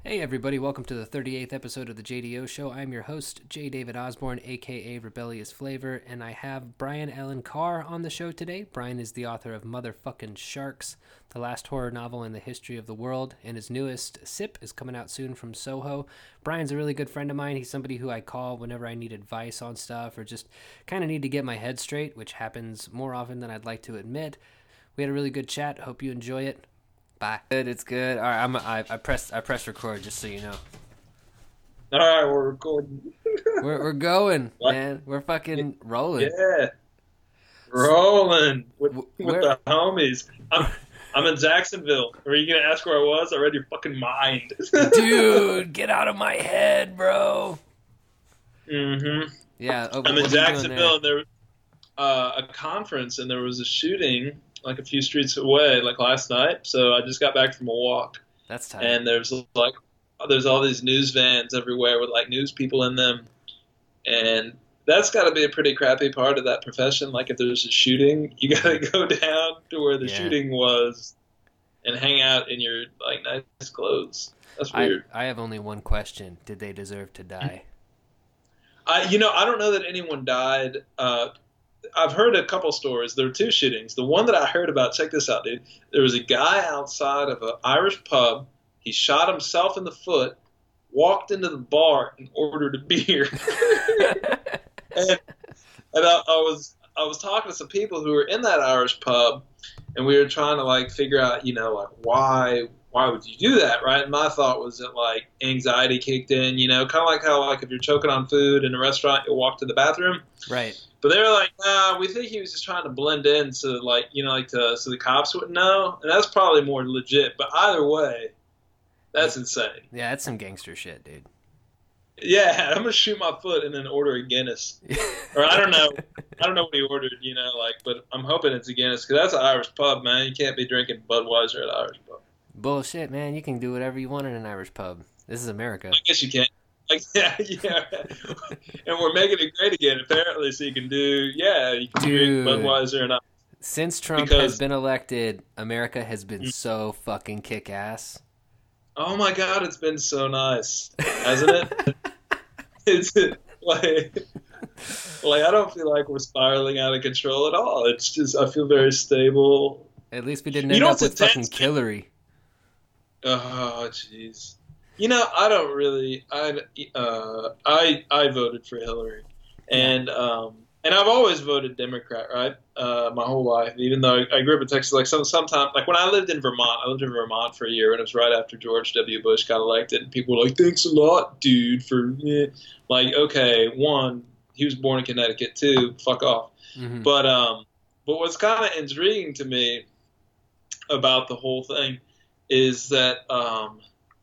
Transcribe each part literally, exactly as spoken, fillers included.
Hey everybody, welcome to the thirty-eighth episode of the J D O Show. I'm your host, J. David Osborne, aka Rebellious Flavor, and I have Brian Allen Carr on the show today. Brian is the author of Motherfucking Sharks, the last horror novel in the history of the world, and his newest, Sip, is coming out soon from Soho. Brian's a really good friend of mine. He's somebody who I call whenever I need advice on stuff or just kind of need to get my head straight, which happens more often than I'd like to admit. We had a really good chat. Hope you enjoy it. Bye. Good, it's good. All right, I'm, I, I pressed I pressed record just so you know. All right, we're recording. We're we're going, What? man. We're fucking rolling. Yeah, rolling with, with Where- the homies. I'm, I'm in Jacksonville. Are you gonna ask where I was? I read your fucking mind, Dude, get out of my head, bro. Mm-hmm. Yeah, oh, I'm what in are you doing Jacksonville, there? and there was uh, a conference, and there was a shooting like a few streets away, like last night. So I just got back from a walk, That's tight. and there's like there's all these news vans everywhere with like news people in them, and that's got to be a pretty crappy part of that profession. Like if there's a shooting, you got to go down to where the Yeah. shooting was and hang out in your like nice clothes. That's I, weird. I have only one question. Did they deserve to die? I, you know, I don't know that anyone died. Uh, I've heard a couple stories. There were two shootings. The one that I heard about, check this out, dude. There was a guy outside of an Irish pub. He shot himself in the foot, walked into the bar, and ordered a beer. and and I, I was I was talking to some people who were in that Irish pub, and we were trying to like figure out, you know, like why why would you do that, right? And my thought was that like anxiety kicked in, you know, kind of like how like if you're choking on food in a restaurant, you'll walk to the bathroom. Right. But they were like, nah, we think he was just trying to blend in so like you know like to, so the cops wouldn't know, and that's probably more legit. But either way, that's insane. Yeah, that's some gangster shit, dude. Yeah, I'm gonna shoot my foot and then order a Guinness, or I don't know, I don't know what he ordered, you know, like, but I'm hoping it's a Guinness because that's an Irish pub, man. You can't be drinking Budweiser at an Irish pub. Bullshit, man. You can do whatever you want in an Irish pub. This is America. I guess you can. Like, yeah, yeah. And we're making it great again, apparently. So you can do, yeah, you can Dude. drink Budweiser and. Since Trump Because- has been elected, America has been so fucking kick-ass. Oh my God, it's been so nice, hasn't it? It's like, like I don't feel like we're spiraling out of control at all. It's just I feel very stable. At least we didn't You end know up what's with fucking intense? Hillary. Oh jeez. You know I don't really I uh I I voted for Hillary, and um and I've always voted Democrat, right? Uh, my whole life, even though I, I grew up in Texas. Like some sometime like when I lived in Vermont, I lived in Vermont for a year, and it was right after George W. Bush got elected, and people were like, "Thanks a lot, dude, for eh." Like okay, one, he was born in Connecticut, two, fuck off. Mhm. But um, but what's kind of intriguing to me about the whole thing is that um,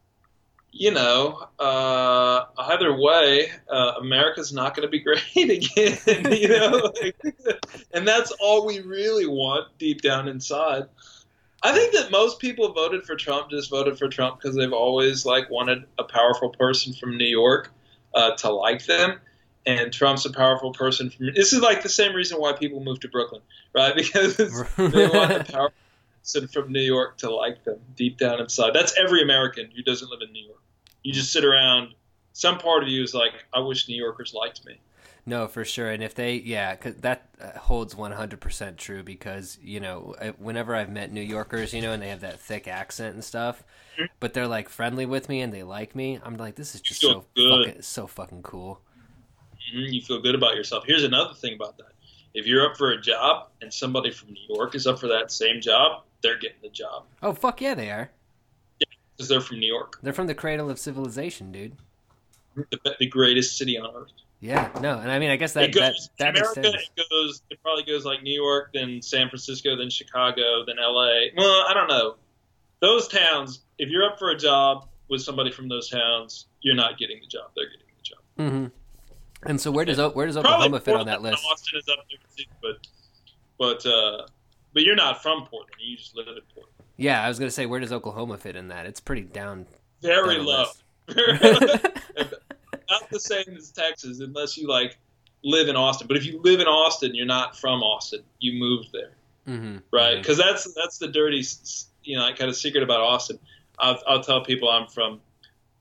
you know, uh, either way, uh, America's not going to be great again. You know, like, and that's all we really want deep down inside. I think that most people voted for Trump just voted for Trump because they've always like wanted a powerful person from New York uh, to like them. And Trump's a powerful person from. This is like the same reason why people move to Brooklyn, right? Because they want a powerful person from New York to like them deep down inside. That's every American who doesn't live in New York. You just sit around. Some part of you is like, I wish New Yorkers liked me. No, for sure. And if they, yeah, 'cause that uh, holds one hundred percent true because, you know, I- whenever I've met New Yorkers, you know, and they have that thick accent and stuff, but they're like friendly with me and they like me, I'm like, this is just Feel so good. fucking, so fucking cool. Mhm, You feel good about yourself. Here's another thing about that. If you're up for a job and somebody from New York is up for that same job, they're getting the job Oh, fuck yeah, they are. because they're from New York, They're from the cradle of civilization, dude. the, the greatest city on earth. Yeah, no, and I mean, I guess that It goes, that, in that makes America, sense. it goes. It probably goes like New York, then San Francisco, then Chicago, then L A. Well, I don't know. Those towns. If you're up for a job with somebody from those towns, you're not getting the job. They're getting the job. Mm-hmm. And so where does O- where does Probably Oklahoma fit on that Portland, list? Austin is up there too, but but uh, but you're not from Portland. You just live in Portland. Yeah, I was gonna say, where does Oklahoma fit in that? It's pretty down. Very down the low. list. Not the same as Texas, unless you like live in Austin. But if you live in Austin, you're not from Austin. You moved there, Mm-hmm. right? Because that's that's the dirty, s- you know, kind of secret about Austin. I'll, I'll tell people I'm from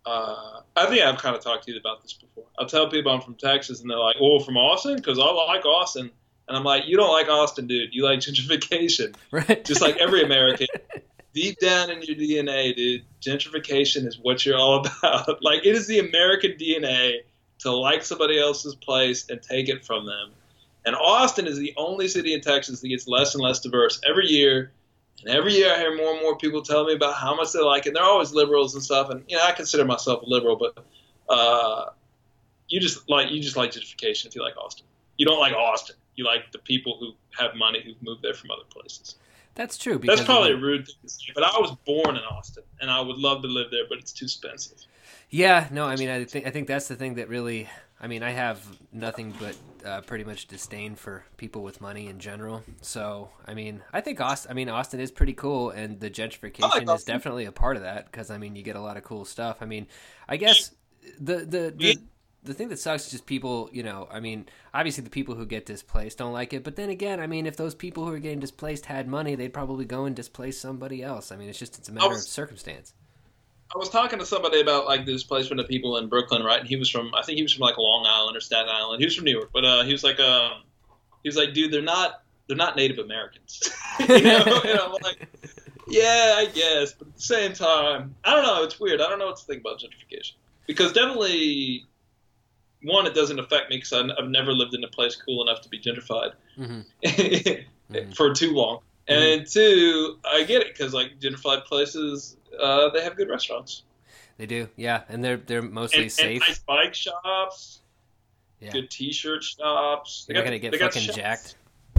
uh, I think I've kind of talked to you about this before. I'll tell people I'm from Texas, and they're like, "Oh, from Austin?" Because I like Austin, and I'm like, "You don't like Austin, dude. You like gentrification, Right? just like every American." Deep down in your D N A, dude, gentrification is what you're all about. Like, it is the American D N A to like somebody else's place and take it from them. And Austin is the only city in Texas that gets less and less diverse every year. And every year I hear more and more people tell me about how much they like it. And they're always liberals and stuff. And, you know, I consider myself a liberal, but uh, you just like you just like gentrification if you like Austin. You don't like Austin. You like the people who have money who've moved there from other places. That's true. That's probably a rude thing to say, but I was born in Austin, and I would love to live there, but it's too expensive. Yeah, no, I mean, I think I think that's the thing that really. I mean, I have nothing but uh, pretty much disdain for people with money in general. So, I mean, I think Austin. I mean, Austin is pretty cool, and the gentrification like is definitely a part of that because I mean, you get a lot of cool stuff. I mean, I guess the the. the The thing that sucks is just people, you know, I mean, obviously the people who get displaced don't like it. But then again, I mean, if those people who are getting displaced had money, they'd probably go and displace somebody else. I mean, it's just, it's a matter was, of circumstance. I was talking to somebody about, like, the displacement of people in Brooklyn, right? And he was from, I think he was from, like, Long Island or Staten Island. He was from New York. But uh, he was like, uh, he was like, dude, they're not, they're not Native Americans. you know? And I'm like, yeah, I guess. But at the same time, I don't know. It's weird. I don't know what to think about gentrification. Because definitely... One, it doesn't affect me because I've never lived in a place cool enough to be gentrified mm-hmm. mm-hmm. for too long. And mm-hmm. two, I get it because like gentrified places, uh, they have good restaurants. They do, yeah, and they're they're mostly and, safe. And nice bike shops, yeah. Good T-shirt shops. They're not gonna get fucking jacked.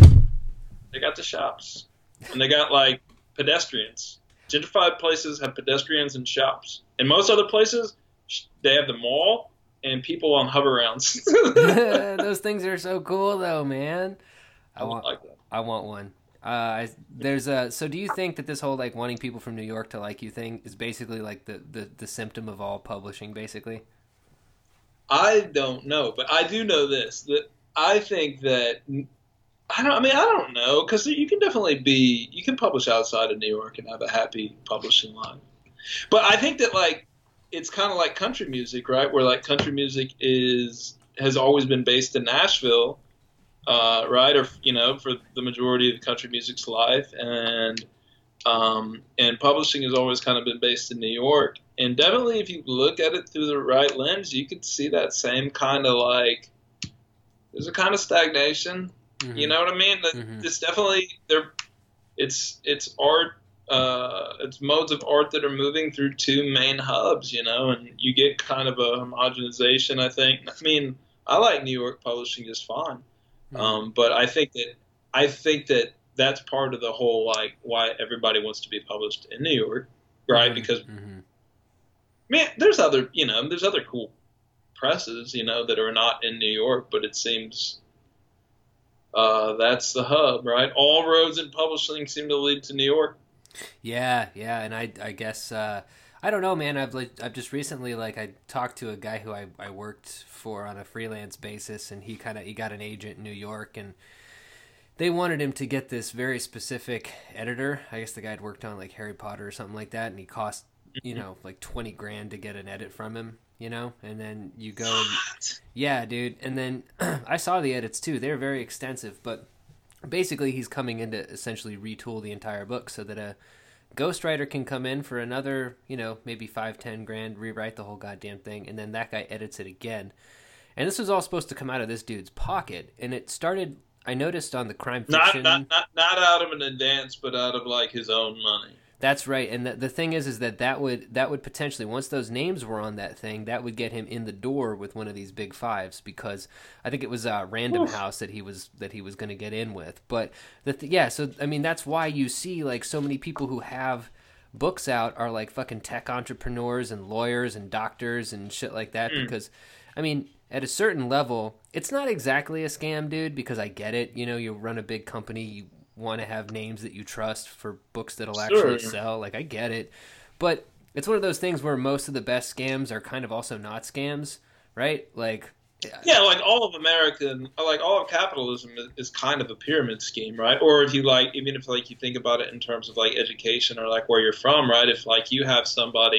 They got the shops, and they got like pedestrians. Gentrified places have pedestrians and shops, and most other places they have the mall. And people on hover-rounds. Those things are so cool, though, man. I, I want, like that. I want one. Uh, there's a. So, do you think that this whole like wanting people from New York to like you thing is basically like the, the, the symptom of all publishing, basically? I don't know, but I do know this. That I think that I don't. I mean, I don't know because you can definitely be. You can publish outside of New York and have a happy publishing life. But I think that like. It's kind of like country music, right? Where like country music is has always been based in Nashville, uh, right? Or you know, for the majority of country music's life, and um, and publishing has always kind of been based in New York. And definitely, if you look at it through the right lens, you could see that same kind of like there's a kind of stagnation. Mm-hmm. You know what I mean? Mm-hmm. It's definitely there. It's it's art. Uh, it's modes of art that are moving through two main hubs, you know, and you get kind of a homogenization, I think. I mean, I like New York publishing just fine, mm-hmm. um, but I think that I think that that's part of the whole, like, why everybody wants to be published in New York, right? Mm-hmm. Because, mm-hmm. man, there's other, you know, there's other cool presses, you know, that are not in New York, but it seems uh, that's the hub, right? All roads in publishing seem to lead to New York. Yeah, yeah, and I, I guess uh, I don't know, man. I've like, I've just recently like I talked to a guy who I, I worked for on a freelance basis, and he kind of he got an agent in New York, and they wanted him to get this very specific editor. I guess the guy had worked on like Harry Potter or something like that, and he cost you know like twenty grand to get an edit from him, you know. And then you go, and, yeah, dude. And then I saw the edits too. They're very extensive, but. Basically, he's coming in to essentially retool the entire book so that a ghostwriter can come in for another, you know, maybe five, ten grand, rewrite the whole goddamn thing, and then that guy edits it again. And this was all supposed to come out of this dude's pocket, and it started. I noticed on the crime fiction, not not not, not out of an advance, but out of like his own money. That's right, and the, the thing is, is that that would that would potentially once those names were on that thing, that would get him in the door with one of these big fives because I think it was uh, Random Oof. House that he was that he was going to get in with. But the th- yeah, so I mean that's why you see like so many people who have books out are like fucking tech entrepreneurs and lawyers and doctors and shit like that mm. because I mean at a certain level, it's not exactly a scam, dude. Because I get it, you know, you run a big company, you want to have names that you trust for books that'll sure. actually sell. Like, I get it. But it's one of those things where most of the best scams are kind of also not scams, right? Like, yeah, like all of American, like all of capitalism is, is kind of a pyramid scheme, right? Or if you like, even if like you think about it in terms of like education or like where you're from, right? If like you have somebody,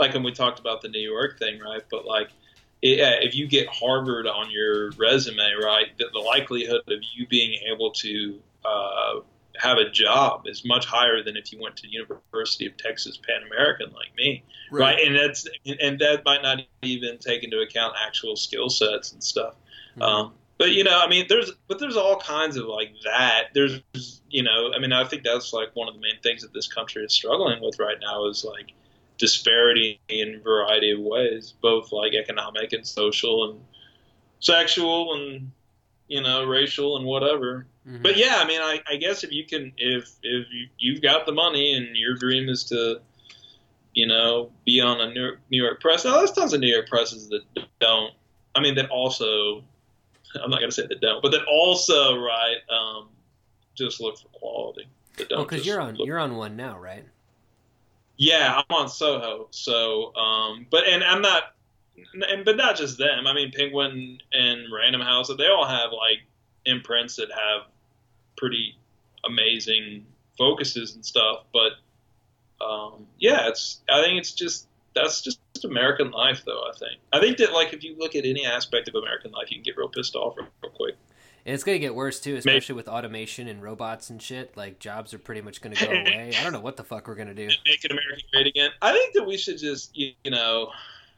like when we talked about the New York thing, right? But like, yeah, if you get Harvard on your resume, right, the, the likelihood of you being able to uh, have a job is much higher than if you went to University of Texas Pan American like me, right? right? And that's and that might not even take into account actual skill sets and stuff. Mm-hmm. Um, but you know, I mean, there's but there's all kinds of like that. There's you know, I mean, I think that's like one of the main things that this country is struggling with right now is like disparity in a variety of ways, both like economic and social and sexual and you know racial and whatever. Mm-hmm. But yeah, I mean, I, I guess if you can, if if you, you've got the money and your dream is to, you know, be on a New York, New York press. Now, there's tons of New York presses that don't. I mean, that also. I'm not gonna say that don't, but that also, right? Um, just look for quality. That don't well, because you're on you're on one now, right? Yeah, I'm on Soho. So, um, but and I'm not, and but not just them. I mean, Penguin and Random House. They all have like imprints that have pretty amazing focuses and stuff. But um, yeah, it's. I think it's just that's just American life, though. I think. I think that like if you look at any aspect of American life, you can get real pissed off real, real quick. And it's gonna get worse too, especially Maybe. with automation and robots and shit. Like jobs are pretty much gonna go away. I don't know what the fuck we're gonna do. Make it American great again. I think that we should just, you know,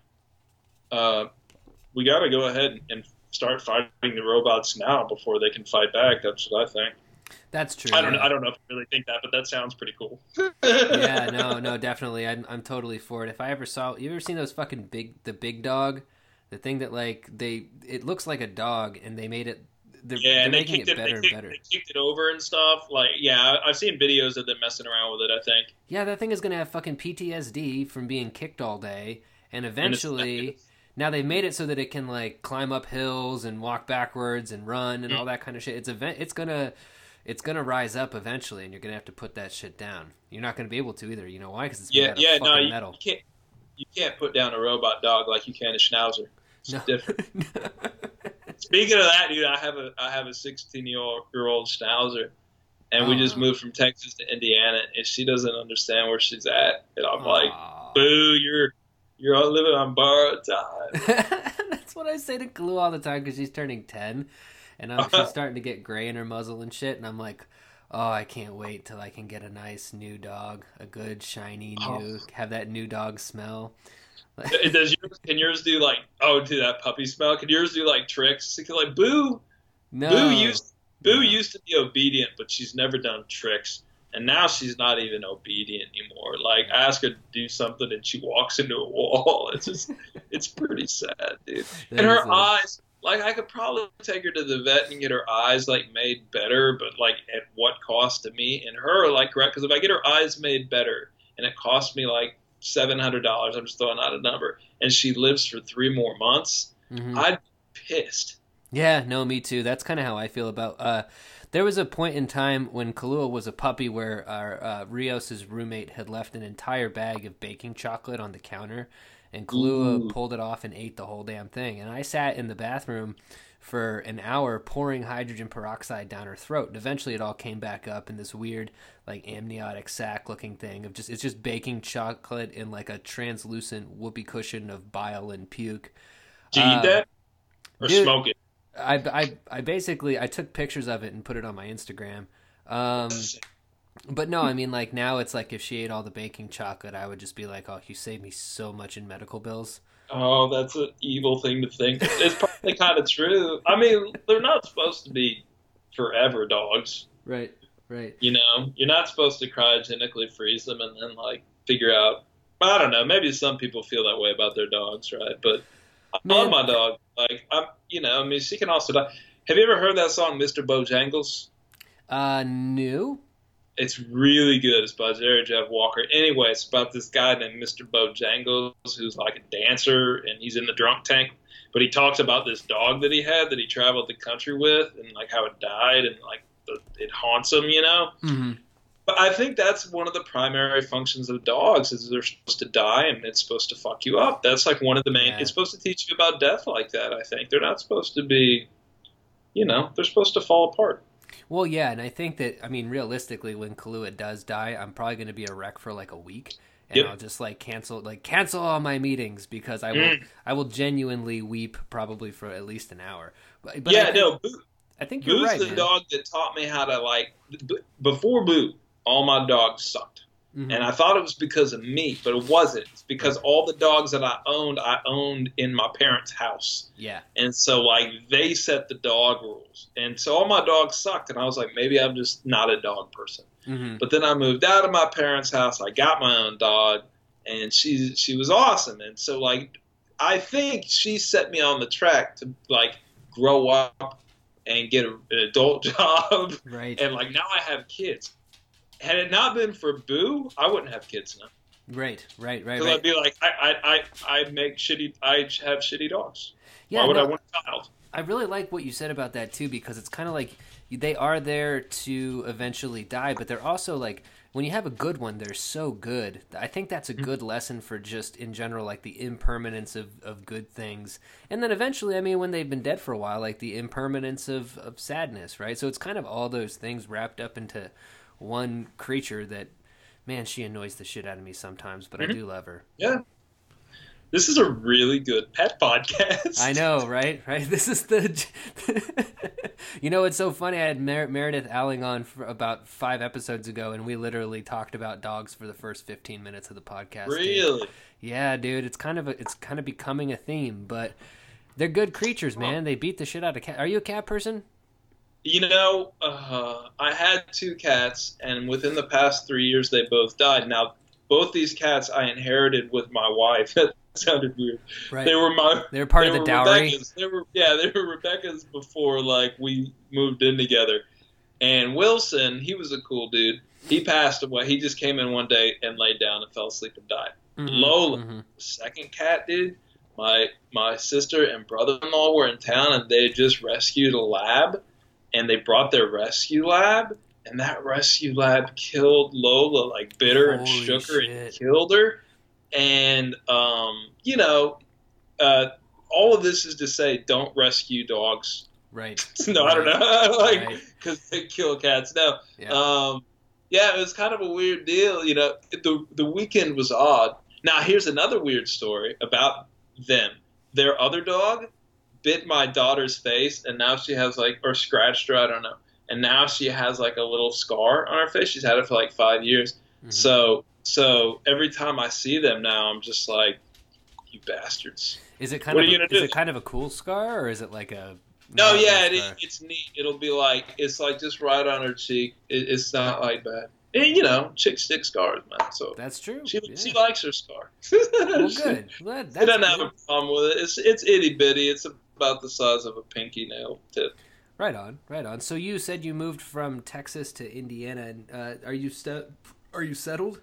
uh, we got to go ahead and start fighting the robots now before they can fight back. That's what I think. That's true. I don't. Yeah. I don't know if I really think that, but that sounds pretty cool. yeah. No. No. Definitely. I'm. I'm totally for it. If I ever saw, you ever seen those fucking big, the big dog, the thing that like they, it looks like a dog, and they made it. They're, yeah, they're and they making kicked it it, better they kicked, and better. They kicked it over and stuff. Like, yeah, I've seen videos of them messing around with it. I think. Yeah, that thing is gonna have fucking P T S D from being kicked all day, and eventually, and now they've made it so that it can like climb up hills and walk backwards and run and mm-hmm. all that kind of shit. It's event. It's gonna. It's gonna rise up eventually, and you're gonna have to put that shit down. You're not gonna be able to either. You know why? Because it's made yeah, out of yeah, fucking no, you, metal. You can't. You can't put down a robot dog like you can a Schnauzer. It's no. different. Speaking of that, dude, I have a I have a sixteen year old Schnauzer, and oh. we just moved from Texas to Indiana, and she doesn't understand where she's at, and I'm oh. like, "Boo, you're you're all living on borrowed time." That's what I say to Glue all the time because she's turning ten, and I'm, she's starting to get gray in her muzzle and shit, and I'm like, "Oh, I can't wait till I can get a nice new dog, a good shiny new, oh. have that new dog smell." Does yours, can yours do like oh do that puppy smell? Can yours do like tricks? Like Boo, no, Boo used Boo no. used to be obedient, but she's never done tricks, and now she's not even obedient anymore. Like I ask her to do something, and she walks into a wall. It's just it's pretty sad, dude. That and her eyes, like I could probably take her to the vet and get her eyes like made better, but like at what cost to me and her? Like correct? Because if I get her eyes made better, and it costs me like seven hundred dollars, I'm just throwing out a number, and she lives for three more months, mm-hmm. I'd be pissed. Yeah, no, me too. That's kind of how I feel about, uh, there was a point in time when Kahlua was a puppy where our, uh, Rios' roommate had left an entire bag of baking chocolate on the counter, and Kahlua Ooh. pulled it off and ate the whole damn thing, and I sat in the bathroom for an hour pouring hydrogen peroxide down her throat, and eventually it all came back up in this weird like amniotic sac looking thing of just it's just baking chocolate in like a translucent whoopee cushion of bile and puke. Do you uh, eat that or dude, smoke it? I, I I basically I took pictures of it and put it on my Instagram. Um, but no, I mean like now it's like if she ate all the baking chocolate, I would just be like, oh, you saved me so much in medical bills. Oh, that's an evil thing to think. It's probably kind of true. I mean, they're not supposed to be forever dogs. Right, right. You know, you're not supposed to cryogenically freeze them and then, like, figure out. I don't know. Maybe some people feel that way about their dogs, right? But I Man. love my dog. Like, I'm, you know, I mean, she can also die. Have you ever heard that song, Mister Bojangles? Uh, no. It's really good. It's by Jerry Jeff Walker. Anyway, it's about this guy named Mister Bojangles who's like a dancer, and he's in the drunk tank. But he talks about this dog that he had that he traveled the country with, and like how it died, and like the, it haunts him, you know. Mm-hmm. But I think that's one of the primary functions of dogs is they're supposed to die, and it's supposed to fuck you up. That's like one of the main. Yeah. It's supposed to teach you about death like that. I think they're not supposed to be, you know, they're supposed to fall apart. Well, yeah, and I think that, I mean, realistically, when Kahlua does die, I'm probably going to be a wreck for like a week, and Yep. I'll just like cancel like cancel all my meetings because I will Mm. I will genuinely weep probably for at least an hour. But, but Yeah, I think, no, Boo, I think you're Boo's right, the man. dog that taught me how to like. B- before Boo, all my dogs sucked. Mhm. And I thought it was because of me, but it wasn't. It's because Right. all the dogs that I owned, I owned in my parents' house. Yeah. And so, like, they set the dog rules. And so all my dogs sucked. And I was like, maybe I'm just not a dog person. Mm-hmm. But then I moved out of my parents' house. I got my own dog, and she she was awesome. And so, like, I think she set me on the track to, like, grow up and get a, an adult job. Right. And, like, now I have kids. Had it not been for Boo, I wouldn't have kids now. Right, right, right, Because right. I'd be like, I, I, I, I make shitty, I have shitty dogs. Yeah, Why would no, I want a child? I really like what you said about that too, because it's kind of like they are there to eventually die, but they're also like when you have a good one, they're so good. I think that's a good lesson for just in general, like the impermanence of, of good things, and then eventually, I mean, when they've been dead for a while, like the impermanence of, of sadness, right? So it's kind of all those things wrapped up into one creature that, man, she annoys the shit out of me sometimes, but Mhm. I do love her. Yeah. This is a really good pet podcast. I know, right? Right. This is the. You know, it's so funny. I had Mer- Meredith Alling on for about five episodes ago, and we literally talked about dogs for the first fifteen minutes of the podcast. dude. Really? Yeah, dude. It's kind of a, it's kind of becoming a theme, but they're good creatures, man. They beat the shit out of cat. Are you a cat person? You know, uh, I had two cats, and within the past three years, they both died. Now, both these cats I inherited with my wife. That sounded weird. Right. They were my. They're part they of the were dowry. Rebecca's. They were yeah, they were Rebecca's before like we moved in together. And Wilson, he was a cool dude. He passed away. He just came in one day and laid down and fell asleep and died. Mhm, Lola, mhm. the second cat, dude. My my sister and brother-in-law were in town, and they had just rescued a lab, and they brought their rescue lab, and that rescue lab killed Lola, like bit her and Holy shook her and shit. killed her. And um, you know, uh, all of this is to say, don't rescue dogs. Right. no, I don't know, like Right. because they kill cats. No, Yeah. um, yeah, it was kind of a weird deal. You know, the the weekend was odd. Now, here's another weird story about them. Their other dog bit my daughter's face, and now she has like, or scratched her, I don't know. And now she has like a little scar on her face. She's had it for like five years. Mhm. So, so every time I see them now, I'm just like, you bastards. Is it kind what of are you a, gonna is do? it kind of a cool scar, or is it like a? No, not a yeah, cool it, scar? it's neat. It'll be like, it's like just right on her cheek. It, it's not like bad. And, you know, chicks stick scars, man. So That's true. she yeah. she likes her scar. Well, good. Well, that- She that's doesn't have good. a problem with it. It's it's itty bitty. It's about the size of a pinky nail tip. Right on, right on. So you said you moved from Texas to Indiana, and uh, are you st- Are you settled?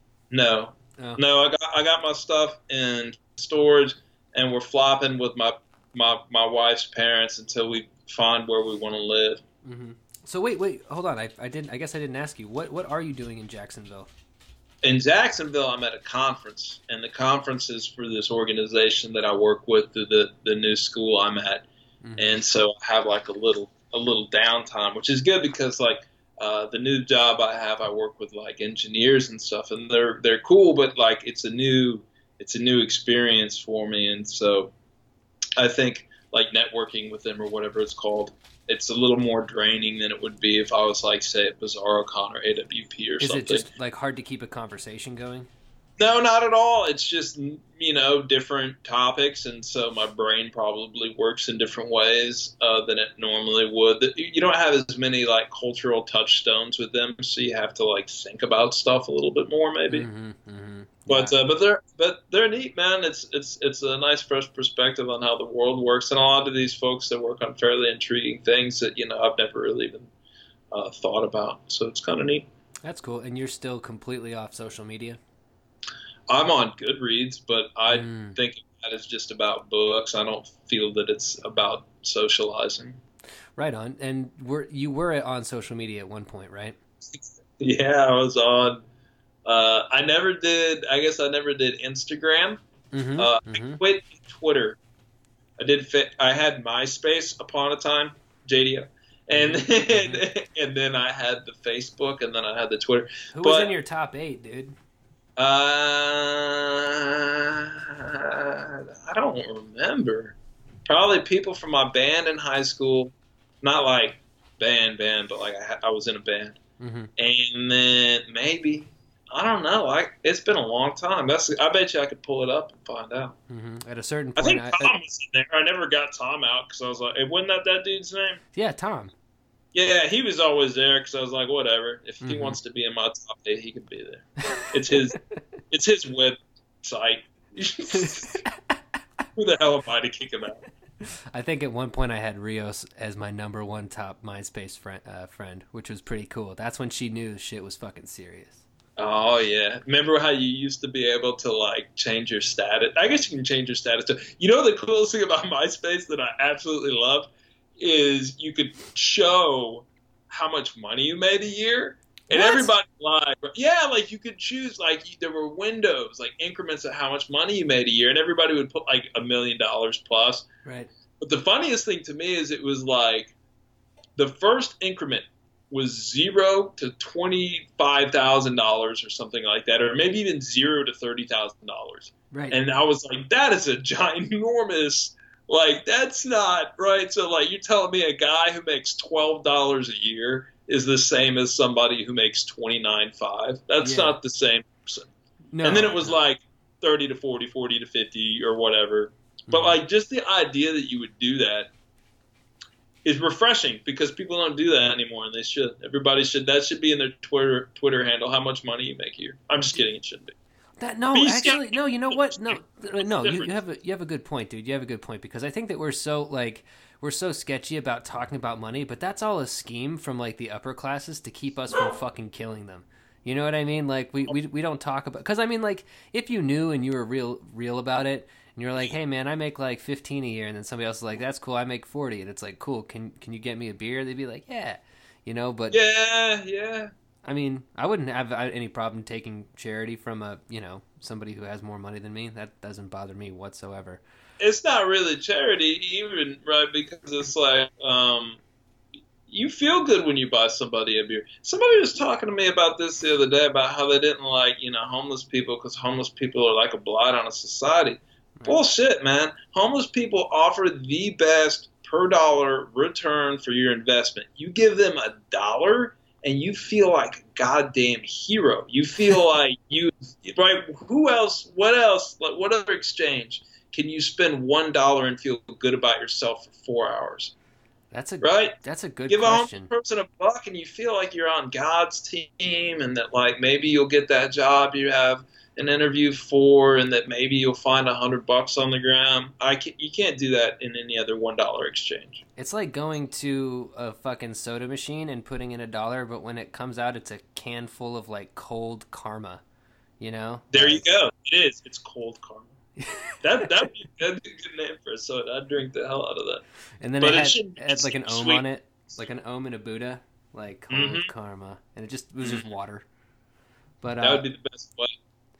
No, Oh. no. I got I got my stuff in storage, and we're flopping with my my my wife's parents until we find where we want to live. Mm-hmm. So wait, wait, hold on. I, I didn't. I guess I didn't ask you. What What are you doing in Jacksonville? In Jacksonville, I'm at a conference, and the conference is for this organization that I work with through the, the new school I'm at. Mhm. And so I have like a little a little downtime, which is good because like uh, the new job I have, I work with like engineers and stuff, and they're they're cool, but like it's a new it's a new experience for me, and so I think like networking with them or whatever it's called, it's a little more draining than it would be if I was like say at BazarroCon or A W P or Is something. it just like hard to keep a conversation going? No, not at all. It's just, you know, different topics, and so my brain probably works in different ways uh, than it normally would. You don't have as many, like, cultural touchstones with them, so you have to, like, think about stuff a little bit more, maybe. Mm-hmm, mm-hmm. But uh, but they're but they're neat, man. It's it's it's a nice fresh perspective on how the world works, and a lot of these folks that work on fairly intriguing things that, you know, I've never really even uh, thought about. So it's kind of neat. That's cool. And you're still completely off social media? I'm on Goodreads, but I Mm. think that is just about books. I don't feel that it's about socializing. Right on. And were you were on social media at one point, right? Yeah, I was on. Uh, I never did. I guess I never did Instagram. Mm-hmm. Uh, mm-hmm. I quit Twitter. I did fit. I had MySpace upon a time, J D O, and Mhm. and then I had the Facebook, and then I had the Twitter. Who was but- in your top eight, dude? Uh, I don't remember. Probably people from my band in high school, not like band band, but like I, ha- I was in a band, Mm-hmm. and then maybe I don't know. I it's been a long time. That's I bet you I could pull it up and find out. Mm-hmm. At a certain I point, think I, Tom I was in there. I never got Tom out because I was like, hey, wasn't that that dude's name? yeah, Tom. Yeah, he was always there because I was like, whatever. If he Mm-hmm. wants to be in my top eight, he can be there. It's his. It's his website. Who the hell am I to kick him out? I think at one point I had Rios as my number one top MySpace friend, uh, friend, which was pretty cool. That's when she knew shit was fucking serious. Oh yeah, remember how you used to be able to like change your status? I guess you can change your status too. You know the coolest thing about MySpace that I absolutely love is you could show how much money you made a year, and What? everybody like yeah, like you could choose like you, there were windows like increments of how much money you made a year, and everybody would put like a million dollars plus. Right. But the funniest thing to me is it was like the first increment was zero to twenty five thousand dollars or something like that, or maybe even zero to thirty thousand dollars. Right. And I was like, that is a ginormous, like that's not right. So like you're telling me a guy who makes twelve dollars a year is the same as somebody who makes twenty nine five. That's Yeah. not the same person. No. And then it was no. like thirty to forty, forty to fifty, or whatever. But Mhm. like just the idea that you would do that is refreshing because people don't do that anymore, and they should. Everybody should. That should be in their Twitter Twitter handle. How much money you make a year? I'm just kidding. It shouldn't be. That no, But you actually, see- no. You know what? No, uh, no. You, different. you have a you have a good point, dude. You have a good point because I think that we're so like we're so sketchy about talking about money, but that's all a scheme from like the upper classes to keep us from fucking killing them. You know what I mean? Like we we, we don't talk about because I mean like if you knew and you were real real about it. And you're like, hey man, I make like fifteen a year, and then somebody else is like, that's cool, I make forty, and it's like, cool, can can you get me a beer? They'd be like, yeah, you know. But Yeah, yeah. I mean, I wouldn't have uh, any problem taking charity from a you know somebody who has more money than me. That doesn't bother me whatsoever. It's not really charity, even right? Because it's like, um, you feel good when you buy somebody a beer. Somebody was talking to me about this the other day about how they didn't like, you know, homeless people because homeless people are like a blight on a society. Bullshit, man. Homeless people offer the best per dollar return for your investment. You give them a dollar and you feel like a goddamn hero. You feel like you, right? Who else, what else, like what other exchange can you spend one dollar and feel good about yourself for four hours? That's a Right? That's a good Give a homeless question. person a buck and you feel like you're on God's team and that like maybe you'll get that job you have an interview for, and that maybe you'll find a hundred bucks on the ground. I can, you can't do that in any other one dollar exchange. It's like going to a fucking soda machine and putting in a dollar, but when it comes out, it's a can full of like cold karma. You know? There you Like- go. It is. It's cold karma. That that'd be, that'd be a good name for a soda. I'd drink the hell out of that. And then But it it had, shouldn't it had be like an ohm sweet. on it, like an ohm and a Buddha, like cold Mhm. karma, and it just it was just water. But That uh, would be the best way.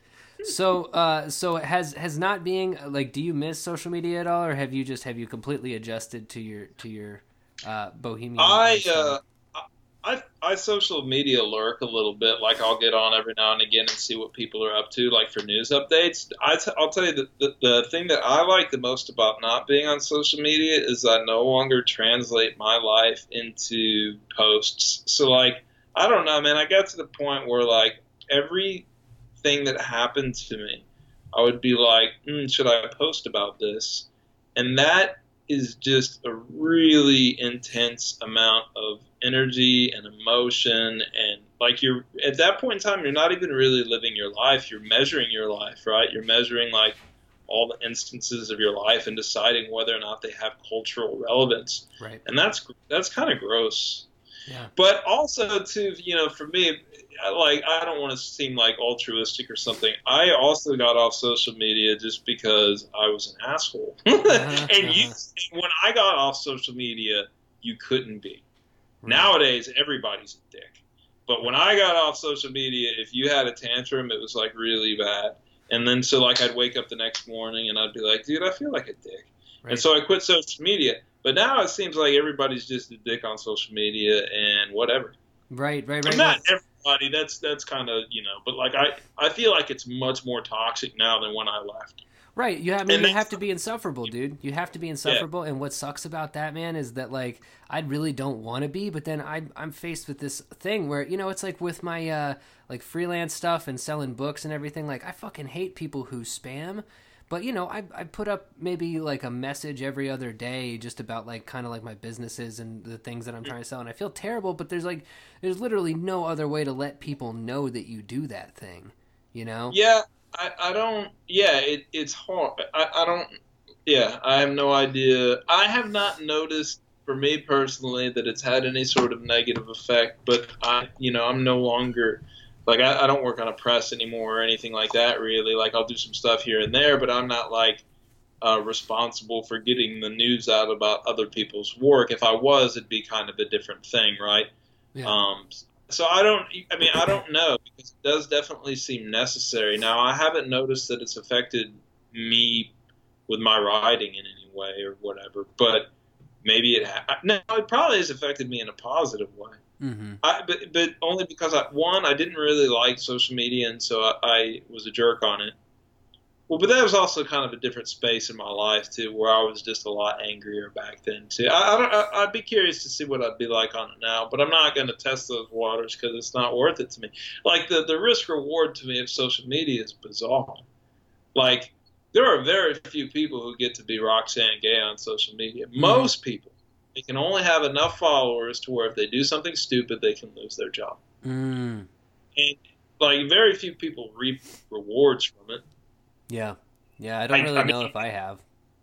so uh, so has has not being like, do you miss social media at all, or have you just have you completely adjusted to your to your uh, bohemian? I lifestyle? uh, I I social media lurk a little bit. Like I'll get on every now and again and see what people are up to, like for news updates. I t- I'll tell you the, the the thing that I like the most about not being on social media is I no longer translate my life into posts. So like I don't know, man. I got to the point where like everything that happened to me, I would be like, mm, should I post about this? And that is just a really intense amount of energy and emotion, and like you're at that point in time you're not even really living your life, you're measuring your life, right? You're measuring like all the instances of your life and deciding whether or not they have cultural relevance, Right. and that's that's kind of gross. Yeah. But also too, you know, for me, like I don't want to seem like altruistic or something. I also got off social media just because I was an asshole. Uh-huh, and you, uh-huh. when I got off social media, you couldn't be. Right. Nowadays, everybody's a dick. But when I got off social media, if you had a tantrum, it was like really bad. And then so like I'd wake up the next morning and I'd be like, dude, I feel like a dick. Right. And so I quit social media. But now it seems like everybody's just a dick on social media and whatever. Right, right, I'm right. not Well, everybody. That's that's kind of, you know, but like I I feel like it's much more toxic now than when I left. Right. You have, I mean, And you have that's to be insufferable, dude. You have to be insufferable. And what sucks about that, man, is that, like, I really don't want to be, but then I, I'm faced with this thing where, you know, it's like with my, uh, like, freelance stuff and selling books and everything. Like, I fucking hate people who spam. But, you know, I, I put up maybe, like, a message every other day just about, like, kind of like my businesses and the things that I'm trying to sell. And I feel terrible, but there's, like, there's literally no other way to let people know that you do that thing, you know? Yeah. I, I don't, yeah, it, it's hard. I, I don't, yeah, I have no idea. I have not noticed, for me personally, that it's had any sort of negative effect, but I, you know, I'm no longer, like, I, I don't work on a press anymore or anything like that, really. Like, I'll do some stuff here and there, but I'm not, like, uh, responsible for getting the news out about other people's work. If I was, it'd be kind of a different thing, right? Yeah. Um, So I don't, I mean, I don't know, because it does definitely seem necessary. Now, I haven't noticed that it's affected me with my writing in any way or whatever, but maybe it, ha- no, it probably has affected me in a positive way. Mm-hmm. I, but, but only because, I, one, I didn't really like social media, and so I, I was a jerk on it. Well, but that was also kind of a different space in my life, too, where I was just a lot angrier back then, too. I, I don't, I, I'd be curious to see what I'd be like on it now, but I'm not going to test those waters because it's not worth it to me. Like, the, the risk-reward to me of social media is bizarre. Like, there are very few people who get to be Roxane Gay on social media. Mm. Most people, they can only have enough followers to where if they do something stupid, they can lose their job. Mm. And, like, very few people reap rewards from it. Yeah, yeah. I don't really I, I know mean, if I have.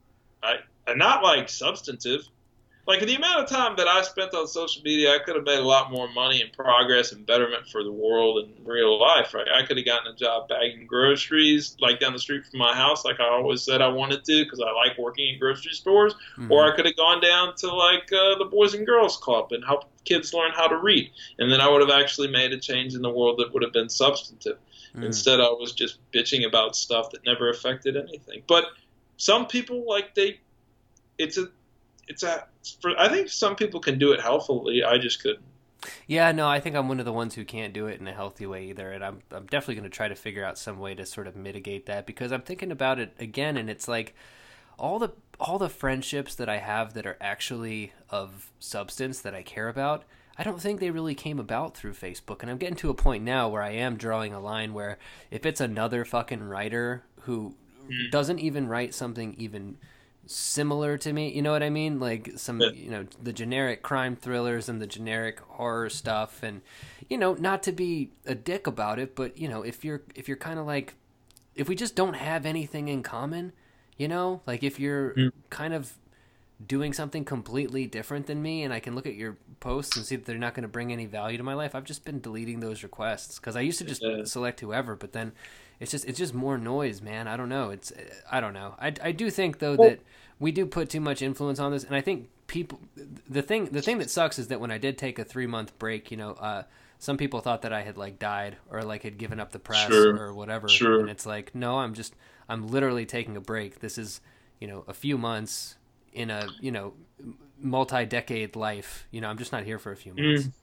I and not like substantive. Like the amount of time that I spent on social media, I could have made a lot more money and progress and betterment for the world in real life. Right? I could have gotten a job bagging groceries, like down the street from my house, like I always said I wanted to, because I like working in grocery stores. Mm-hmm. Or I could have gone down to like uh, the Boys and Girls Club and helped kids learn how to read, and then I would have actually made a change in the world that would have been substantive. Mm. Instead, I was just bitching about stuff that never affected anything. But some people, like they, it's a, it's a. For, I think some people can do it healthily. I just couldn't. Yeah, no, I think I'm one of the ones who can't do it in a healthy way either, and I'm I'm definitely going to try to figure out some way to sort of mitigate that, because I'm thinking about it again, and it's like all the all the friendships that I have that are actually of substance that I care about, I don't think they really came about through Facebook. And I'm getting to a point now where I am drawing a line where if it's another fucking writer who mm. doesn't even write something even similar to me, you know what I mean? Like some, yeah. you know, the generic crime thrillers and the generic horror stuff, and, you know, not to be a dick about it, but, you know, if you're, if you're kind of like, if we just don't have anything in common, you know, like if you're mm. kind of doing something completely different than me, and I can look at your posts and see that they're not going to bring any value to my life, I've just been deleting those requests, because I used to just yeah. select whoever, but then it's just it's just more noise, man. I don't know. It's I don't know. I, I do think though well, that we do put too much influence on this, and I think people the thing the thing that sucks is that when I did take a three month break, you know, uh, some people thought that I had like died or like had given up the press sure. or whatever, sure. and it's like, no, I'm just I'm literally taking a break. This is, you know, a few months in a, you know, multi-decade life. You know, I'm just not here for a few months. Mm.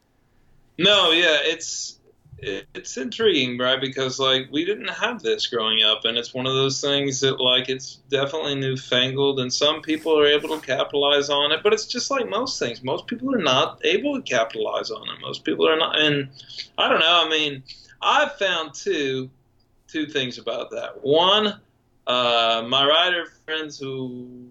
No, yeah, it's it's intriguing, right? Because like we didn't have this growing up, and it's one of those things that like it's definitely newfangled, and some people are able to capitalize on it. But it's just like most things. Most people are not able to capitalize on it. Most people are not, and I don't know. I mean, I've found two two things about that. One, uh, my writer friends who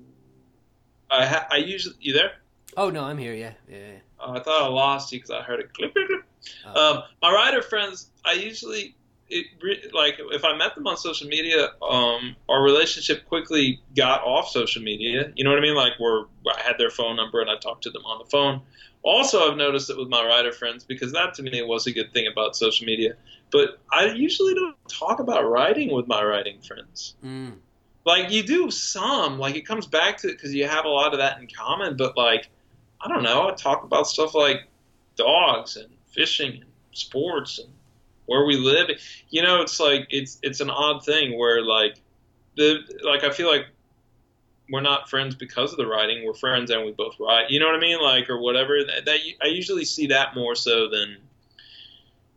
I ha- I usually you there? Oh no, I'm here. Yeah, yeah. yeah. Uh, I thought I lost you because I heard a clip, clip, clip. Oh. Um, my writer friends, I usually it re- like if I met them on social media, um, our relationship quickly got off social media. You know what I mean? Like where I had their phone number and I talked to them on the phone. Also, I've noticed it with my writer friends, because that to me was a good thing about social media. But I usually don't talk about writing with my writing friends. Mm. Like you do some, like it comes back to it because you have a lot of that in common. But like, I don't know, I talk about stuff like dogs and fishing and sports and where we live. You know, it's like it's it's an odd thing where like the like I feel like we're not friends because of the writing. We're friends and we both write. You know what I mean? Like or whatever. That, that I usually see that more so than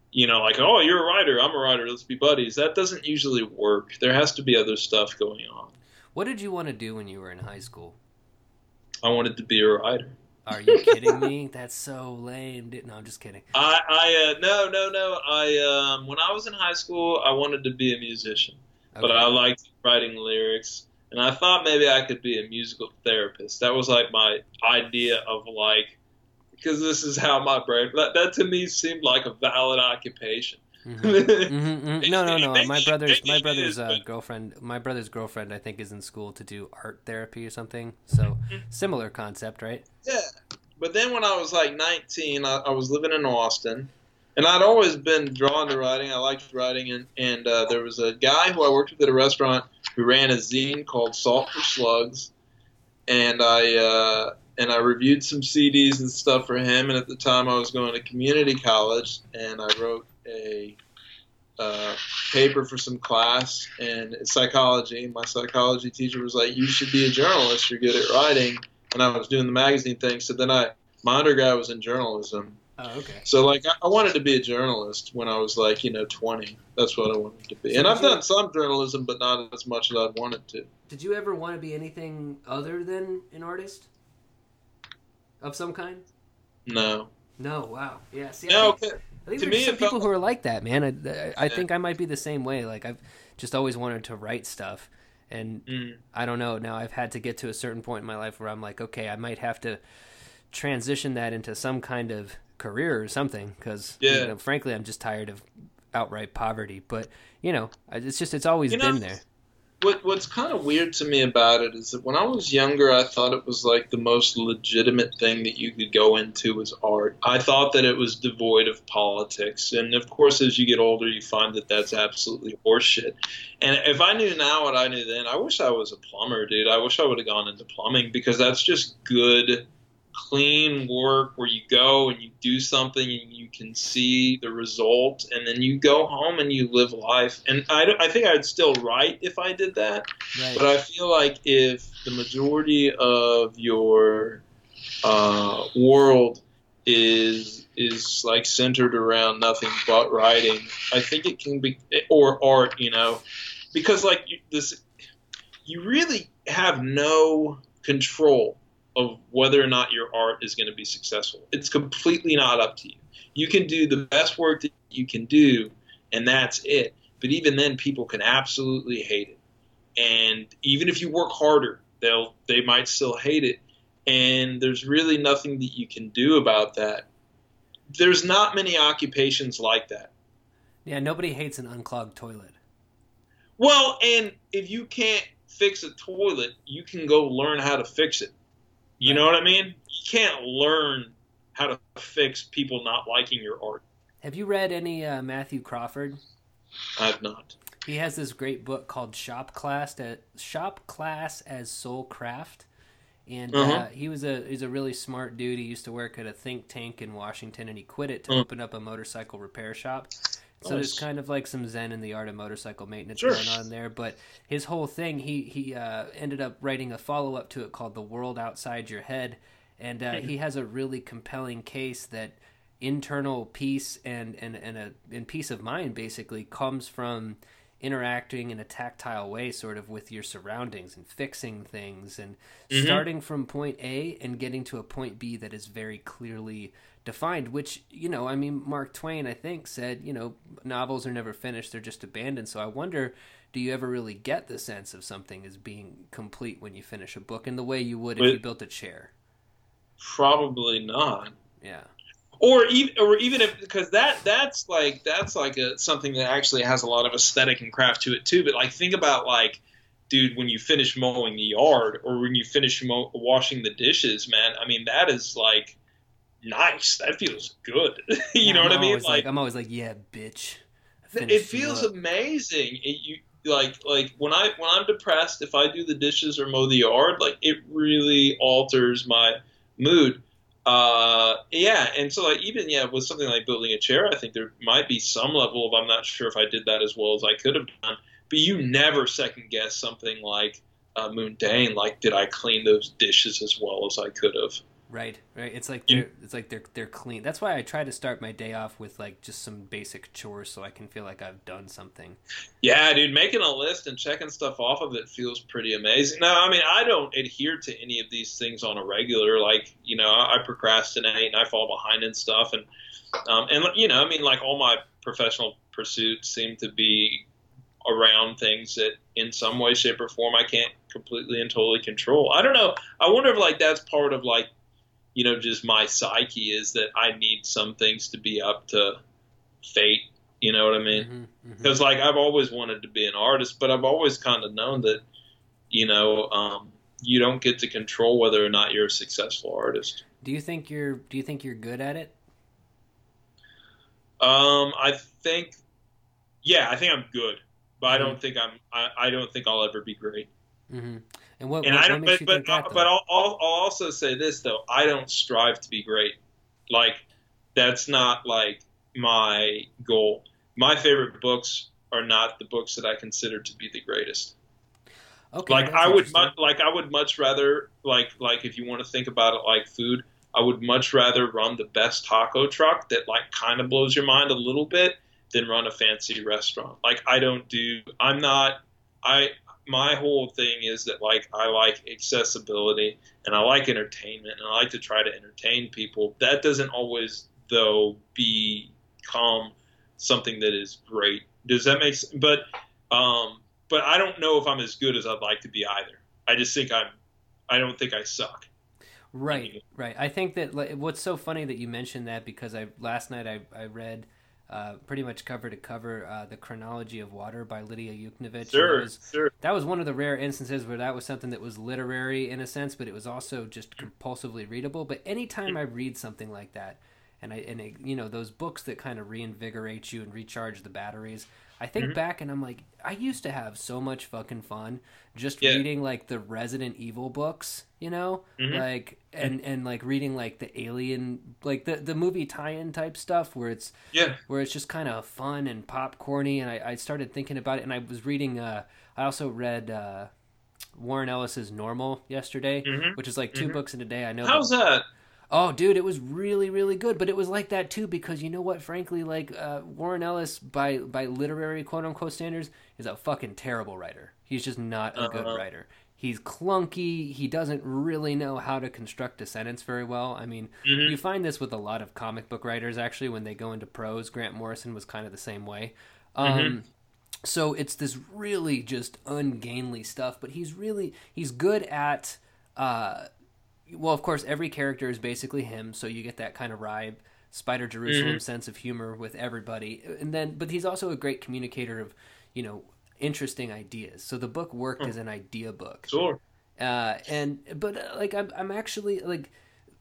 you know, like, oh, you're a writer, I'm a writer, let's be buddies. That doesn't usually work. There has to be other stuff going on. What did you want to do when you were in high school? I wanted to be a writer. Are you kidding me? That's so lame. No, I'm just kidding. I, I uh, no, no, no. I um, when I was in high school, I wanted to be a musician, okay. But I liked writing lyrics, and I thought maybe I could be a musical therapist. That was like my idea of like, because this is how my brain. That, that to me seemed like a valid occupation. Mm-hmm. mm-hmm, mm-hmm. No, no, no. My brother's my brother's uh, girlfriend. My brother's girlfriend, I think, is in school to do art therapy or something. So similar concept, right? Yeah. But then when I was like nineteen, I, I was living in Austin, and I'd always been drawn to writing. I liked writing, and and uh, there was a guy who I worked with at a restaurant who ran a zine called Salt for Slugs, and I uh, and I reviewed some C Ds and stuff for him. And at the time, I was going to community college, and I wrote a uh, paper for some class in psychology. My psychology teacher was like, "You should be a journalist. You're good at writing." And I was doing the magazine thing. So then I, my undergrad was in journalism. Oh, okay. So like I, I wanted to be a journalist when I was like, you know, twenty. That's what I wanted to be. So and I've you, done some journalism, but not as much as I'd wanted to. Did you ever want to be anything other than an artist of some kind? No. No. Wow. Yeah. See, no, I think, okay. I think to there's me, some people felt... who are like that, man. I, I think I might be the same way. Like I've just always wanted to write stuff. And mm. I don't know, now I've had to get to a certain point in my life where I'm like, okay, I might have to transition that into some kind of career or something, because yeah. you know, frankly, I'm just tired of outright poverty. But, you know, it's just, it's always you been know, there. What What's kind of weird to me about it is that when I was younger, I thought it was like the most legitimate thing that you could go into was art. I thought that it was devoid of politics. And, of course, as you get older, you find that that's absolutely horseshit. And if I knew now what I knew then, I wish I was a plumber, dude. I wish I would have gone into plumbing, because that's just good, clean work where you go and you do something and you can see the result, and then you go home and you live life. And I, I think I'd still write if I did that. Right. But I feel like if the majority of your uh, world is is like centered around nothing but writing, I think it can be, or art, you know, because like this, you really have no control of whether or not your art is going to be successful. It's completely not up to you. You can do the best work that you can do, and that's it. But even then, people can absolutely hate it. And even if you work harder, they'll they might still hate it. And there's really nothing that you can do about that. There's not many occupations like that. Yeah, nobody hates an unclogged toilet. Well, and if you can't fix a toilet, you can go learn how to fix it. You know what I mean? You can't learn how to fix people not liking your art. Have you read any uh, Matthew Crawford? I have not. He has this great book called Shop Class at Shop Class as Soul Craft, and uh-huh. uh, he was a he's a really smart dude. He used to work at a think tank in Washington, and he quit it to uh-huh. open up a motorcycle repair shop. So nice. There's kind of like some zen in the art of motorcycle maintenance sure. going on there. But his whole thing, he he uh, ended up writing a follow-up to it called The World Outside Your Head. And uh, he has a really compelling case that internal peace and, and, and, a, and peace of mind basically comes from interacting in a tactile way sort of with your surroundings and fixing things and mm-hmm. starting from point A and getting to a point B that is very clearly defined, which, you know, I mean, Mark Twain, I think, said, you know, novels are never finished, they're just abandoned. So I wonder, do you ever really get the sense of something as being complete when you finish a book in the way you would if but, you built a chair? Probably not. Yeah. Or even, or even if, because that that's like that's like a something that actually has a lot of aesthetic and craft to it too. But like, think about like, dude, when you finish mowing the yard or when you finish mo- washing the dishes, man. I mean, that is like nice. That feels good. you yeah, know I'm what I mean? Like, like I'm always like, yeah, bitch. It feels amazing. It, you like like when I when I'm depressed, if I do the dishes or mow the yard, like it really alters my mood. Uh, yeah, and so like even yeah, with something like building a chair, I think there might be some level of I'm not sure if I did that as well as I could have done. But you never second guess something like uh, mundane, like did I clean those dishes as well as I could have? Right, right. It's like You, they're it's like they're they're clean. That's why I try to start my day off with like just some basic chores so I can feel like I've done something. yeah, dude, making a list and checking stuff off of it feels pretty amazing. Now, I mean, I don't adhere to any of these things on a regular. Like, you know, I, I procrastinate and I fall behind and stuff, and um, and you know, I mean, like all my professional pursuits seem to be around things that, in some way, shape, or form, I can't completely and totally control. I don't know. I wonder if like that's part of like, you know, just my psyche is that I need some things to be up to fate. You know what I mean? Because Mm-hmm, like I've always wanted to be an artist, but I've always kind of known that, you know, um, you don't get to control whether or not you're a successful artist. Do you think you're Do you think you're good at it? Um, I think, yeah, I think I'm good, but I Mm-hmm. don't think I'm. I, I don't think I'll ever be great. Mm-hmm. And what And what, I what don't. makes But you but think that but though? I'll, I'll I'll also say this though. I don't strive to be great. Like that's not like my goal. My favorite books are not the books that I consider to be the greatest. Okay, Like that's I would interesting. much like I would much rather like like if you want to think about it like food, I would much rather run the best taco truck that like kind of blows your mind a little bit than run a fancy restaurant. Like I don't do I'm not I my whole thing is that like I like accessibility and I like entertainment and I like to try to entertain people. That doesn't always though become something that is great. Does that make sense? But um but I don't know if I'm as good as I'd like to be either. I just think I'm. I don't think I suck. I Right, mean, right. I think that like, what's so funny that you mentioned that because I last night I I read uh, pretty much cover to cover uh, the Chronology of Water by Lydia Yuknavitch, and that sure, was sure. that was one of the rare instances where that was something that was literary in a sense, but it was also just compulsively readable. But anytime I read something like that, and I and it, you know those books that kind of reinvigorate you and recharge the batteries. I think Mm-hmm. back and I'm like, I used to have so much fucking fun just Yeah. reading like the Resident Evil books, you know, Mm-hmm. like and and like reading like the Alien, like the the movie tie-in type stuff where it's Yeah. where it's just kind of fun and popcorny. And I, I started thinking about it, and I was reading. Uh, I also read uh, Warren Ellis's Normal yesterday, Mm-hmm. which is like two Mm-hmm. books in a day. I know, but How's that? oh, dude, it was really, really good. But it was like that too because you know what? Frankly, like uh, Warren Ellis, by by literary quote unquote standards, is a fucking terrible writer. He's just not a good Uh, writer. He's clunky. He doesn't really know how to construct a sentence very well. I mean, mm-hmm. you find this with a lot of comic book writers actually when they go into prose. Grant Morrison was kind of the same way. Mm-hmm. Um, so it's this really just ungainly stuff, but he's really he's good at. Uh, well, of course, every character is basically him, so you get that kind of Ribe, Spider Jerusalem Mm-hmm. sense of humor with everybody. And then, but he's also a great communicator of, you know, interesting ideas. So the book worked Oh, as an idea book. sure. Uh, and but uh, like I'm, I'm actually like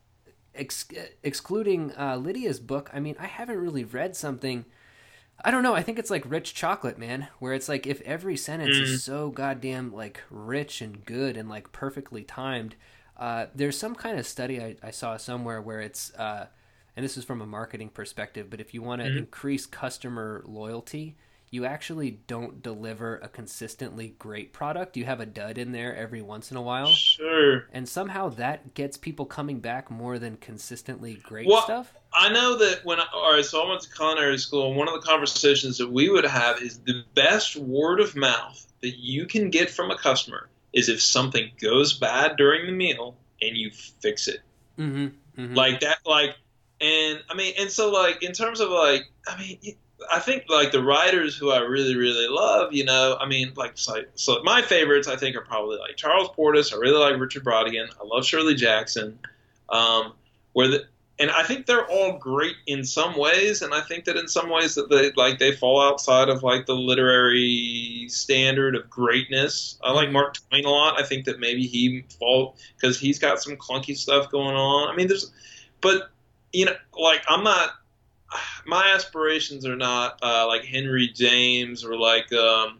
ex- excluding uh, Lydia's book. I mean, I haven't really read something. I don't know. I think it's like rich chocolate, man, where it's like if every sentence Mm. is so goddamn like rich and good and like perfectly timed. Uh, there's some kind of study I, I saw somewhere where it's, uh, and this is from a marketing perspective, but if you want to Mm-hmm. increase customer loyalty, you actually don't deliver a consistently great product. You have a dud in there every once in a while, Sure. and somehow that gets people coming back more than consistently great Well, stuff. I know that when I, all right, so I went to culinary school, and one of the conversations that we would have is the best word of mouth that you can get from a customer is if something goes bad during the meal and you fix it. Mm-hmm. Mm-hmm. Like that, like, and I mean, and so like in terms of like, I mean, I think like the writers who I really, really love, you know, I mean, like, so, so my favorites I think are probably like Charles Portis. I really like Richard Brodigan. I love Shirley Jackson. Um, where the and I think they're all great in some ways, and I think that in some ways that they like they fall outside of like the literary standard of greatness. I like Mark Twain a lot. I think that maybe he fall because he's got some clunky stuff going on. I mean, there's, but you know, like I'm not. My aspirations are not uh, like Henry James or like um,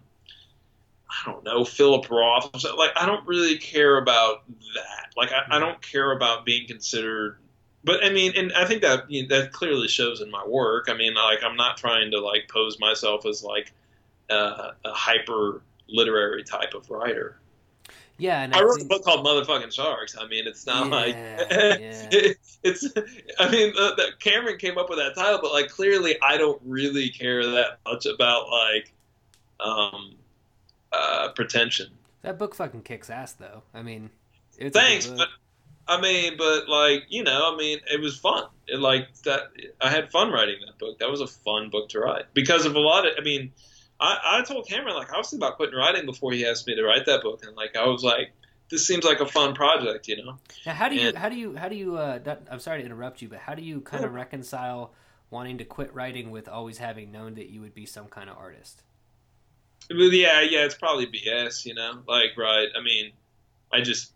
I don't know Philip Roth. Or something. Like I don't really care about that. Like I, I don't care about being considered. But I mean, and I think that you know, that clearly shows in my work. I mean, like I'm not trying to like pose myself as like uh, a hyper literary type of writer. Yeah, and I I wrote a think book called Motherfucking Sharks. I mean, it's not like yeah, yeah. it, it's. I mean, uh, that Cameron came up with that title, but like clearly, I don't really care that much about like um, uh, pretension. That book fucking kicks ass, though. I mean, it's a good Thanks, book. but I mean, but like you know, I mean, it was fun. It like that. I had fun writing that book. That was a fun book to write because of a lot of. I mean, I, I told Cameron like I was thinking about quitting writing before he asked me to write that book, and like I was like, this seems like a fun project, you know. Now, how do you, And how do you, how do you? Uh, that, I'm sorry to interrupt you, but how do you kind of reconcile wanting to quit writing with always having known that you would be some kind of artist? Well, yeah, yeah, it's probably B S, you know. Like, right? I mean, I just,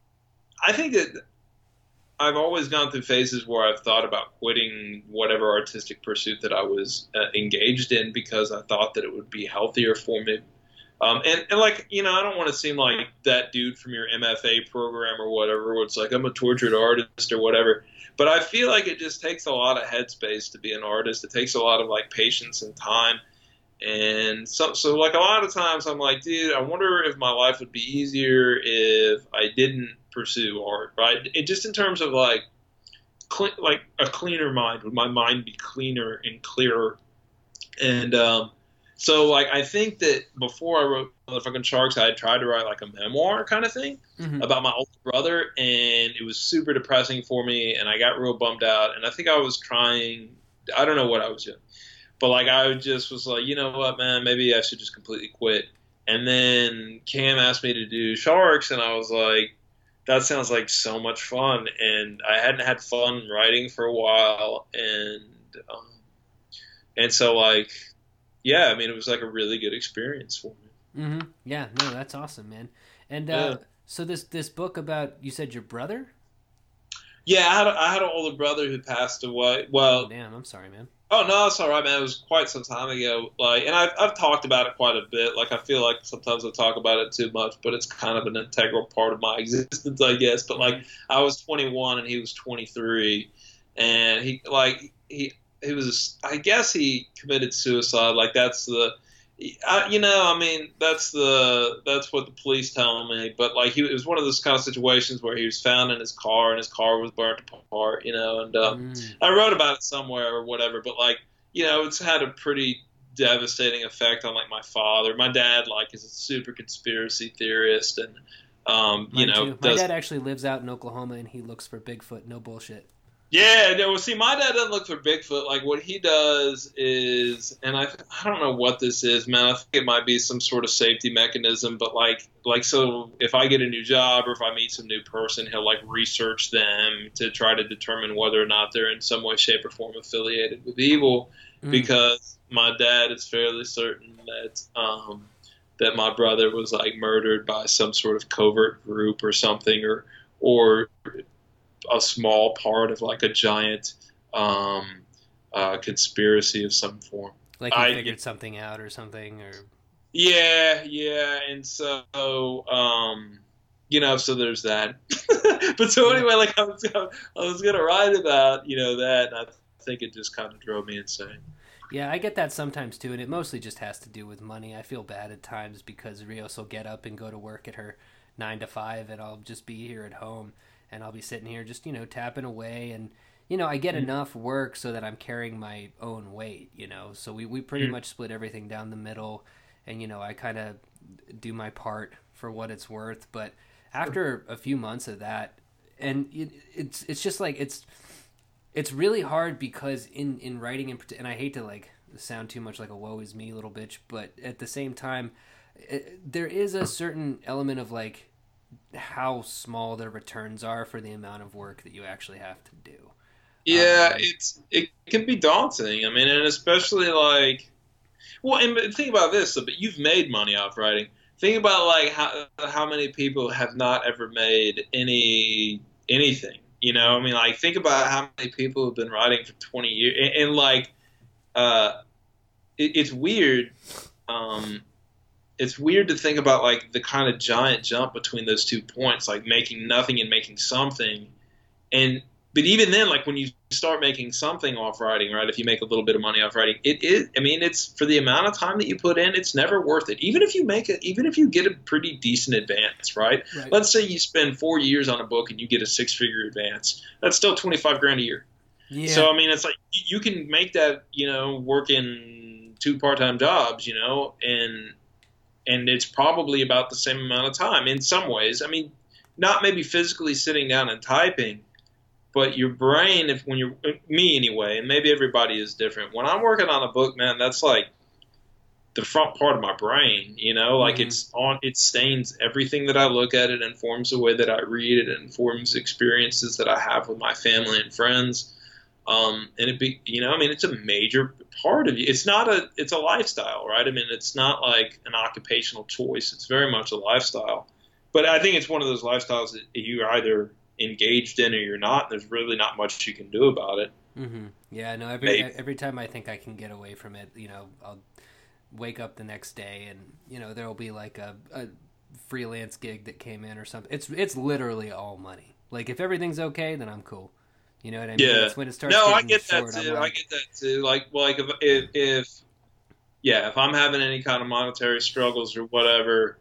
I think that I've always gone through phases where I've thought about quitting whatever artistic pursuit that I was uh, engaged in because I thought that it would be healthier for me. Um, and, and like, you know, I don't want to seem like that dude from your M F A program or whatever, where it's like I'm a tortured artist or whatever. But I feel like it just takes a lot of headspace to be an artist. It takes a lot of like patience and time. And so, so like a lot of times I'm like, dude, I wonder if my life would be easier if I didn't pursue art, right? It just in terms of like, clean, like a cleaner mind, would my mind be cleaner and clearer? And um, so like I think that before I wrote Motherfucking Sharks, I had tried to write like a memoir kind of thing Mm-hmm. about my older brother, and it was super depressing for me, and I got real bummed out. And I think I was trying, I don't know what I was doing. But like I just was like, you know what, man, maybe I should just completely quit. And then Cam asked me to do Sharks, and I was like, that sounds like so much fun. And I hadn't had fun writing for a while, and um, and so like, yeah, I mean, it was like a really good experience for me. Mm-hmm. Yeah, no, that's awesome, man. And uh, Yeah, so this this book about, you said your brother? yeah, I had a, I had an older brother who passed away. Oh, Well, damn, I'm sorry, man. oh no, it's all right, man. It was quite some time ago. Like, and I've I've talked about it quite a bit. Like, I feel like sometimes I talk about it too much, but it's kind of an integral part of my existence, I guess. But like, I was twenty-one and he was twenty-three, and he like he he was. I guess he committed suicide. Like, that's the. I, you know, I mean, that's the that's what the police tell me. But like, he it was one of those kind of situations where he was found in his car and his car was burnt apart. You know, and um, Mm. I wrote about it somewhere or whatever. But like, you know, it's had a pretty devastating effect on like my father. My dad like is a super conspiracy theorist, and um, you Mine know, too. My does dad actually lives out in Oklahoma, and he looks for Bigfoot. No bullshit. Yeah, no, well, see, my dad doesn't look for Bigfoot. Like, what he does is, and I, I don't know what this is, man. I think it might be some sort of safety mechanism, but like, like, so if I get a new job or if I meet some new person, he'll like research them to try to determine whether or not they're in some way, shape, or form affiliated with evil. Mm. Because my dad is fairly certain that, um, that my brother was like murdered by some sort of covert group or something, or, or a small part of like a giant um, uh, conspiracy of some form. Like he I, figured something out or something, or yeah, yeah, and so um, you know, so there's that. But so anyway, like I was, I was gonna write about you know that, and I think it just kind of drove me insane. yeah, I get that sometimes too, and it mostly just has to do with money. I feel bad at times because Rios will get up and go to work at her nine to five, and I'll just be here at home. And I'll be sitting here just, you know, tapping away. And, you know, I get Mm-hmm. enough work so that I'm carrying my own weight, you know. So we, we pretty Mm-hmm. much split everything down the middle. And, you know, I kind of do my part for what it's worth. But after a few months of that, and it, it's it's just like, it's it's really hard because in, in writing, in, and I hate to, like, sound too much like a woe is me little bitch. But at the same time, it, there is a certain element of, like, how small the returns are for the amount of work that you actually have to do. Yeah, Um, it's it can be daunting. I mean, and especially like, well, and think about this. But you've made money off writing. Think about like how how many people have not ever made any anything. You know, I mean, like think about how many people have been writing for twenty years, and, and like, uh, it, it's weird. Um, it's weird to think about like the kind of giant jump between those two points, like making nothing and making something. And but even then, like when you start making something off writing, right? If you make a little bit of money off writing, it is. I mean, it's for the amount of time that you put in, it's never worth it. Even if you make it, even if you get a pretty decent advance, right? Right. Let's say you spend four years on a book and you get a six-figure advance. That's still twenty-five grand a year. Yeah. So I mean, it's like you can make that, you know, working two part-time jobs, you know, and and it's probably about the same amount of time in some ways. I mean, not maybe physically sitting down and typing. But your brain, if when you're me anyway, and maybe everybody is different. When I'm working on a book, man, that's like the front part of my brain. You know, like Mm-hmm. it's on. It stains everything that I look at. It informs the way that I read. It informs experiences that I have with my family and friends. Um, and it be, you know, I mean, it's a major part of you. It's not a. It's a lifestyle, right? I mean, it's not like an occupational choice. It's very much a lifestyle. But I think it's one of those lifestyles that you either engaged in or you're not. There's really not much you can do about it. Mm-hmm. Yeah, no. Every Maybe. every time I think I can get away from it, you know, I'll wake up the next day and you know there will be like a, a freelance gig that came in or something. It's it's literally all money. Like if everything's okay, then I'm cool. You know what I mean? Yeah. It's when it starts. No, I getting get that short, I'm too. I like, get that too. Like, like if, if, if, yeah, if I'm having any kind of monetary struggles or whatever,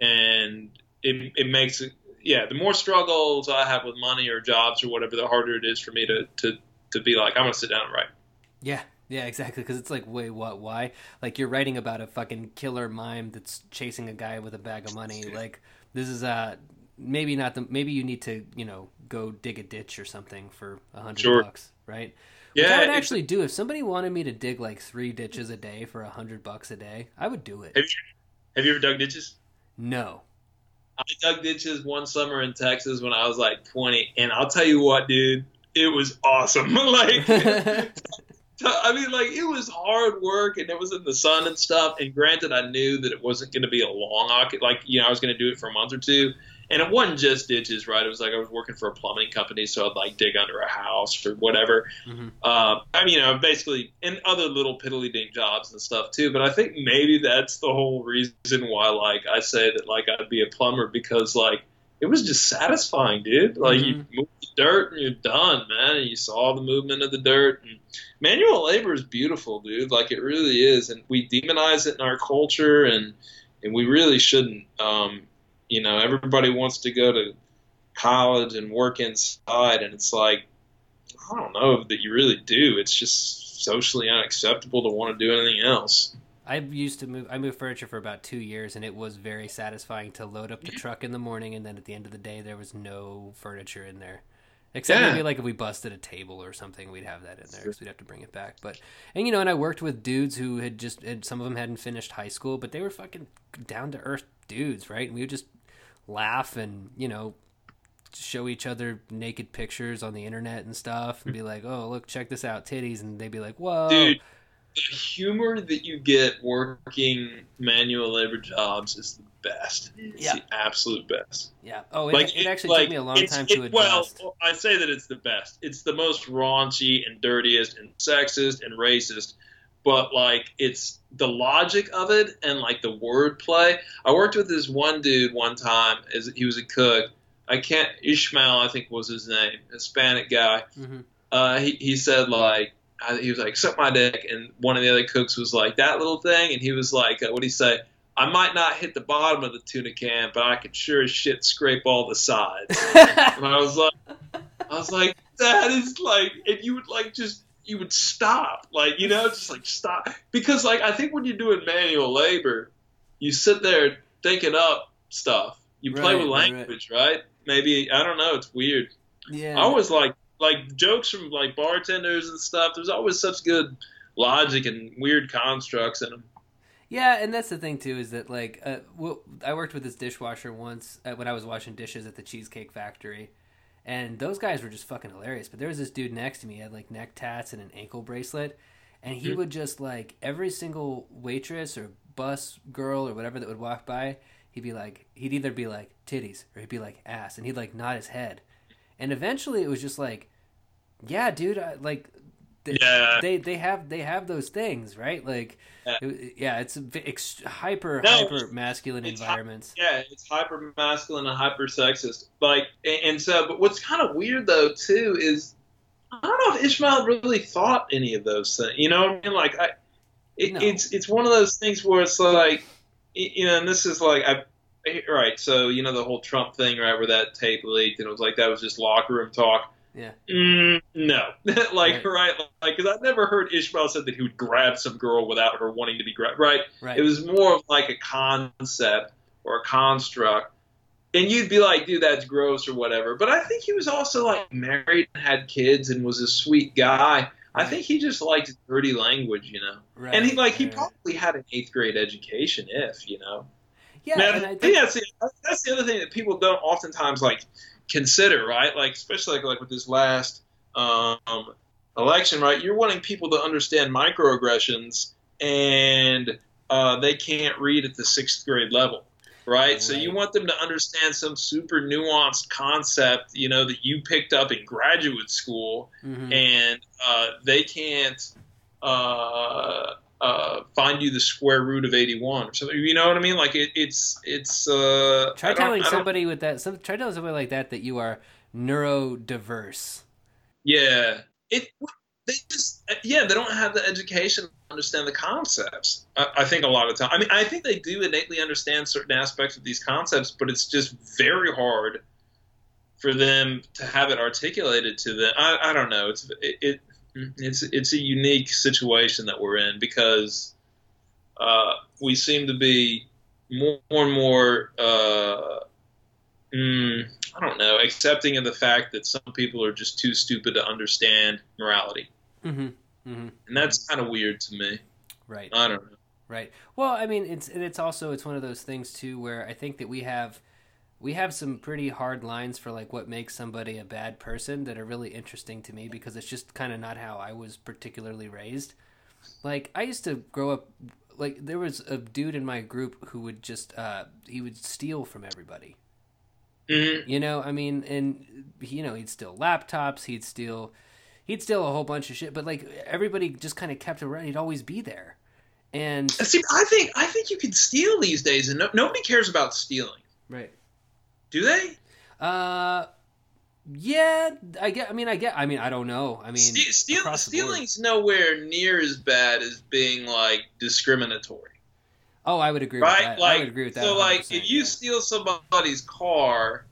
and it, it makes it, yeah, the more struggles I have with money or jobs or whatever, the harder it is for me to, to, to be like, I'm going to sit down and write. Yeah, yeah, exactly. Because it's like, wait, what? Why? Like you're writing about a fucking killer mime that's chasing a guy with a bag of money. Like this is uh maybe not the maybe you need to you know go dig a ditch or something for a hundred Sure. bucks, right? Which Yeah, I would it's- actually do if somebody wanted me to dig like three ditches a day for a hundred bucks a day. I would do it. Have you, have you ever dug ditches? No. I dug ditches one summer in Texas when I was like twenty, and I'll tell you what, dude, it was awesome. Like, I mean, like, it was hard work, and it was in the sun and stuff, and granted, I knew that it wasn't going to be a long, occ- like, you know, I was going to do it for a month or two, and it wasn't just ditches, right? It was like I was working for a plumbing company, so I'd, like, dig under a house or whatever. Mm-hmm. Uh, I mean, you know, basically, and other little piddly-dink jobs and stuff, too, but I think maybe that's the whole reason why, like, I say that, like, I'd be a plumber, because, like, it was just satisfying, dude. Like, Mhm. you move the dirt and you're done, man, and you saw the movement of the dirt, and manual labor is beautiful, dude. Like, it really is, and we demonize it in our culture, and and we really shouldn't. Um, you know, everybody wants to go to college and work inside, and it's like, I don't know that you really do. It's just socially unacceptable to want to do anything else. I used to move. I moved furniture for about two years, and it was very satisfying to load up the truck in the morning, and then at the end of the day, there was no furniture in there, except Yeah. maybe like if we busted a table or something, we'd have that in there because we'd have to bring it back. But and you know, and I worked with dudes who had just, and some of them hadn't finished high school, but they were fucking down to earth dudes, right? And we would just laugh and you know show each other naked pictures on the internet and stuff, and be like, "Oh, look, check this out, titties," and they'd be like, "Whoa." Dude, the humor that you get working manual labor jobs is the best. It's Yeah. the absolute best. Yeah. Oh, it, Like it actually like, took me a long it's- time it- to adjust. Well, I say that it's the best. It's the most raunchy and dirtiest and sexist and racist, but like it's the logic of it and like the wordplay. I worked with this one dude one time. As he was a cook. I can't Ishmael, I think was his name, Hispanic guy. hmm Uh, he he said like. I, he was like, suck my dick, and one of the other cooks was like, that little thing, and he was like, uh, what'd he say? I might not hit the bottom of the tuna can, but I could sure as shit scrape all the sides. And I was like, I was like, that is like, and you would like just, you would stop, like, you know, just like stop, because like I think when you're doing manual labor, you sit there thinking up stuff, you play Right, with right, language, right? Maybe I don't know, it's weird. yeah. I was like, like jokes from like bartenders and stuff. There's always such good logic and weird constructs in them. Yeah, and that's the thing too is that like uh, well, I worked with this dishwasher once uh, when I was washing dishes at the Cheesecake Factory, and those guys were just fucking hilarious. But there was this dude next to me, he had like neck tats and an ankle bracelet, and he Mhm. would just like every single waitress or bus girl or whatever that would walk by, he'd be like, he'd either be like titties or he'd be like ass, and he'd like nod his head, and eventually it was just like, yeah, dude, I, like. They, Yeah. they they have they have those things, right? Like, Yeah. it, yeah, it's a v- ex- hyper No, hyper masculine it's hy- environments. Yeah, it's hyper masculine and hyper sexist. Like, and, and so, but what's kind of weird though too is I don't know if Ishmael really thought any of those things. You know what I mean? Like, I, it, No. it's it's one of those things where it's like, you know, and this is like, I, right. So you know the whole Trump thing, right, where that tape leaked, and it was like that was just locker room talk. Yeah. Mm, no, like Right. right, like because I've never heard Ishmael said that he would grab some girl without her wanting to be grabbed. Right. Right. It was more of like a concept or a construct. And you'd be like, dude, that's gross or whatever. But I think he was also like married and had kids and was a sweet guy. I Right. think he just liked dirty language, you know. Right. And he like he right, right. probably had an eighth grade education, if you know. Yeah, Man, and I I think think that's the, that's the other thing that people don't oftentimes like consider, right? Like especially like, like with this last um, election, right? You're wanting people to understand microaggressions, and uh, they can't read at the sixth grade level. Right? So you Right. want them to understand some super nuanced concept, you know, that you picked up in graduate school, Mhm. and uh, they can't uh, uh, find you the square root of eighty-one or something. You know what I mean? Like it, it's it's. Uh, Try I don't- telling I don't- somebody with that. Some, try telling somebody like that that you are neurodiverse. Yeah, it. They just yeah, they don't have the education to understand the concepts. I, I think a lot of time. I mean, I think they do innately understand certain aspects of these concepts, but it's just very hard for them to have it articulated to them. I, I don't know. It's it, it it's it's a unique situation that we're in because uh, we seem to be more and more. Uh, mm, I don't know, accepting of the fact that some people are just too stupid to understand morality. Mm-hmm. Mm-hmm. And that's kind of weird to me. Right. I don't know. Right. Well, I mean, it's and it's also it's one of those things too where I think that we have we have some pretty hard lines for like what makes somebody a bad person that are really interesting to me because it's just kind of not how I was particularly raised. Like I used to grow up like there was a dude in my group who would just uh he would steal from everybody. Mm-hmm. You know, I mean, and you know, he'd steal laptops, he'd steal he'd steal a whole bunch of shit, but like everybody just kind of kept around. He'd always be there. And See, I think I think you can steal these days, and no, nobody cares about stealing. right. Do they? Uh, yeah, I get. I mean, I get. I mean, I don't know. I mean, Ste- steal, across the board. stealing's nowhere near as bad as being like discriminatory, Oh, I would agree right? with that. Like, I would agree with that. so, like, if you yeah. steal somebody's car,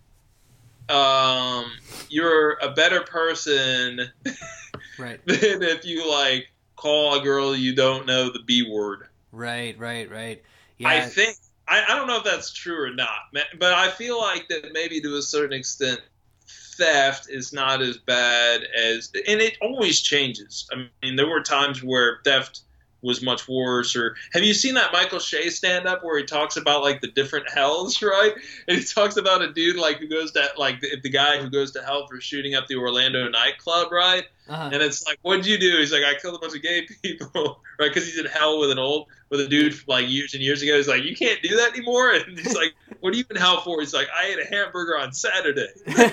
um, you're a better person right, than if you like call a girl you don't know the B word. right, right, right. Yeah, I think I, I don't know if that's true or not, but I feel like that maybe to a certain extent, theft is not as bad as, and it always changes. I mean, there were times where theft was much worse. Or have you seen that Michael Shea stand up where he talks about like the different hells, right? And he talks about a dude like who goes to like the, the guy who goes to hell for shooting up the Orlando nightclub, right? uh-huh. And it's like, what'd you do? He's like, I killed a bunch of gay people, right? Because he's in hell with an old, with a dude like years and years ago. He's like, you can't do that anymore. And he's like, what are you in hell for? He's like, I ate a hamburger on Saturday,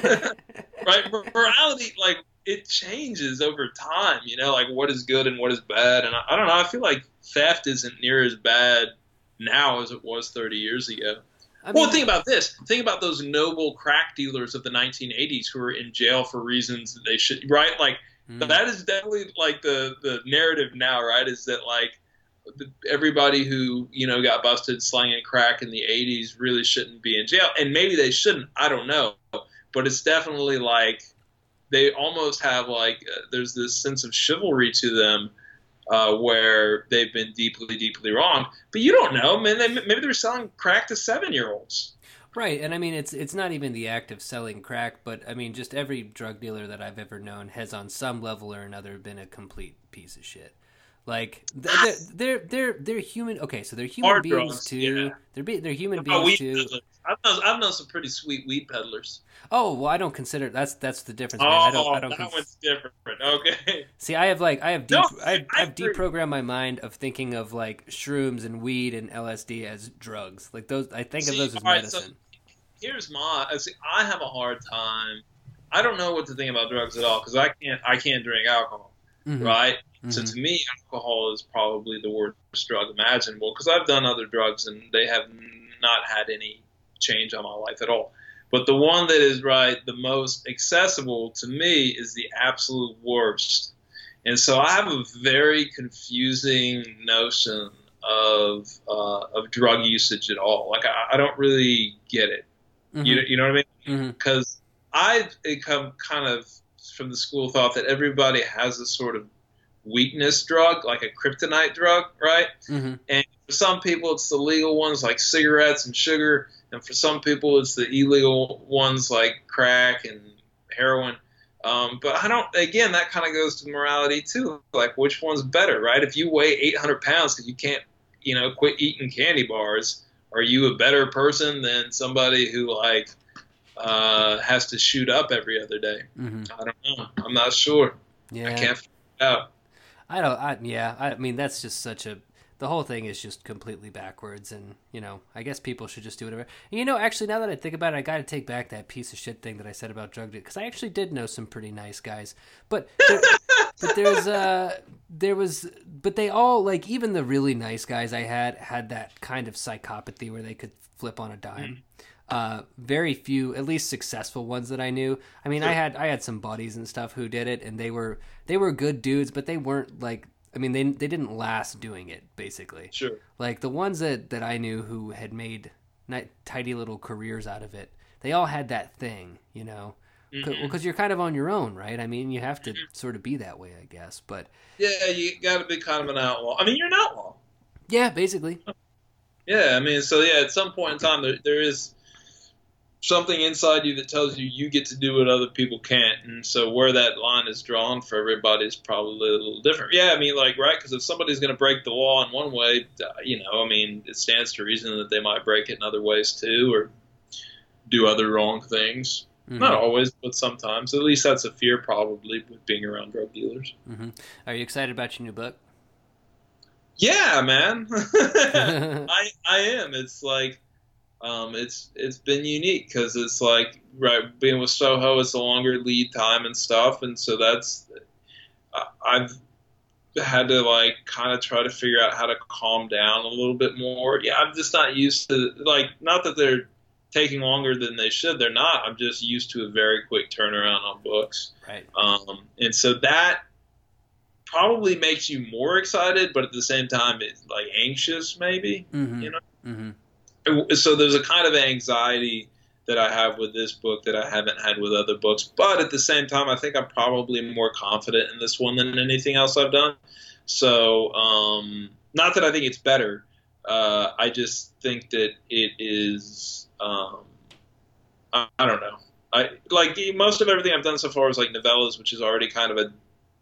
right? Morality, like it changes over time, you know, like what is good and what is bad. And I, I don't know. I feel like theft isn't near as bad now as it was thirty years ago. I mean, Well, think about this. Think about those noble crack dealers of the nineteen eighties who were in jail for reasons that they should, right? Like, mm, that is definitely like the, the narrative now, right? Is that like the, everybody who, you know, got busted slanging crack in the eighties really shouldn't be in jail. And maybe they shouldn't. I don't know. But it's definitely like they almost have like, uh, there's this sense of chivalry to them. Uh, where they've been deeply, deeply wronged, but you don't know, man. They, maybe they're selling crack to seven-year-olds. right, and I mean, it's it's not even the act of selling crack, but I mean, just every drug dealer that I've ever known has, on some level or another, been a complete piece of shit. Like they're they're they're, they're human. Okay, so they're human Hard beings drugs, too. yeah. They're be, they're human Oh, beings weed too. peddlers. I've known, I've known some pretty sweet weed peddlers. Oh well, I don't consider that's that's the difference. Man. Oh, I don't. I don't that cons- one's different. Okay. See, I have like I have deep No, I've, I I've agree. deprogrammed my mind of thinking of like shrooms and weed and L S D as drugs. Like those, I think of See, those as all right, so medicine. here's my. I See, I have a hard time. I don't know what to think about drugs at all because I can't. I can't drink alcohol, Mhm. right? So Mhm. to me, alcohol is probably the worst drug imaginable because I've done other drugs and they have not had any change on my life at all. But the one that is right the most accessible to me is the absolute worst. And so I have a very confusing notion of uh, of drug usage at all. Like I, I don't really get it. Mm-hmm. You you know what I mean? Because mm-hmm. I've become kind of from the school of thought that everybody has a sort of weakness drug, like a kryptonite drug, right? Mm-hmm. And for some people, it's the legal ones like cigarettes and sugar, and for some people, it's the illegal ones like crack and heroin. Um, but I don't. Again, that kind of goes to morality too. Like, which one's better, right? If you weigh eight hundred pounds because you can't, you know, quit eating candy bars, are you a better person than somebody who like uh, has to shoot up every other day? Mm-hmm. I don't know. I'm not sure. Yeah. I can't figure it out. I don't. I, yeah. I mean, that's just such a. The whole thing is just completely backwards, and you know, I guess people should just do whatever. And, you know, actually, now that I think about it, I got to take back that piece of shit thing that I said about drug dealers, because I actually did know some pretty nice guys, but there, but there's uh there was but they all, like, even the really nice guys I had had that kind of psychopathy where they could flip on a dime. Mm. Uh, very few, at least successful ones that I knew. I mean, I had I had some buddies and stuff who did it, and they were they were good dudes, but they weren't like. I mean, they they didn't last doing it, basically. Sure. Like, the ones that, that I knew who had made nice, tidy little careers out of it, they all had that thing, you know? Mm-hmm. Well, because you're kind of on your own, right? I mean, you have to mm-hmm. sort of be that way, I guess. But yeah, you got to be kind of an outlaw. I mean, you're an outlaw. Yeah, basically. Yeah, I mean, so yeah, at some point in time, there there is something inside you that tells you you get to do what other people can't, and so where that line is drawn for everybody is probably a little different. Yeah, I mean, like, right, because if somebody's going to break the law in one way, you know, I mean, it stands to reason that they might break it in other ways too, or do other wrong things. Mm-hmm. Not always, but sometimes. At least that's a fear, probably, with being around drug dealers. Mm-hmm. Are you excited about your new book? Yeah, man. I I am. It's like. Um, it's it's been unique because it's like, right, being with Soho, it's a longer lead time and stuff, and so that's I've had to like kind of try to figure out how to calm down a little bit more. Yeah, I'm just not used to, like, not that they're taking longer than they should. They're not. I'm just used to a very quick turnaround on books. Right. Um, and so that probably makes you more excited, but at the same time, it's like anxious, maybe. Mm-hmm. You know. Mm-hmm. So there's a kind of anxiety that I have with this book that I haven't had with other books. But at the same time, I think I'm probably more confident in this one than anything else I've done. So um, not that I think it's better. Uh, I just think that it is um, I, I don't know. I like most of everything I've done so far is like novellas, which is already kind of a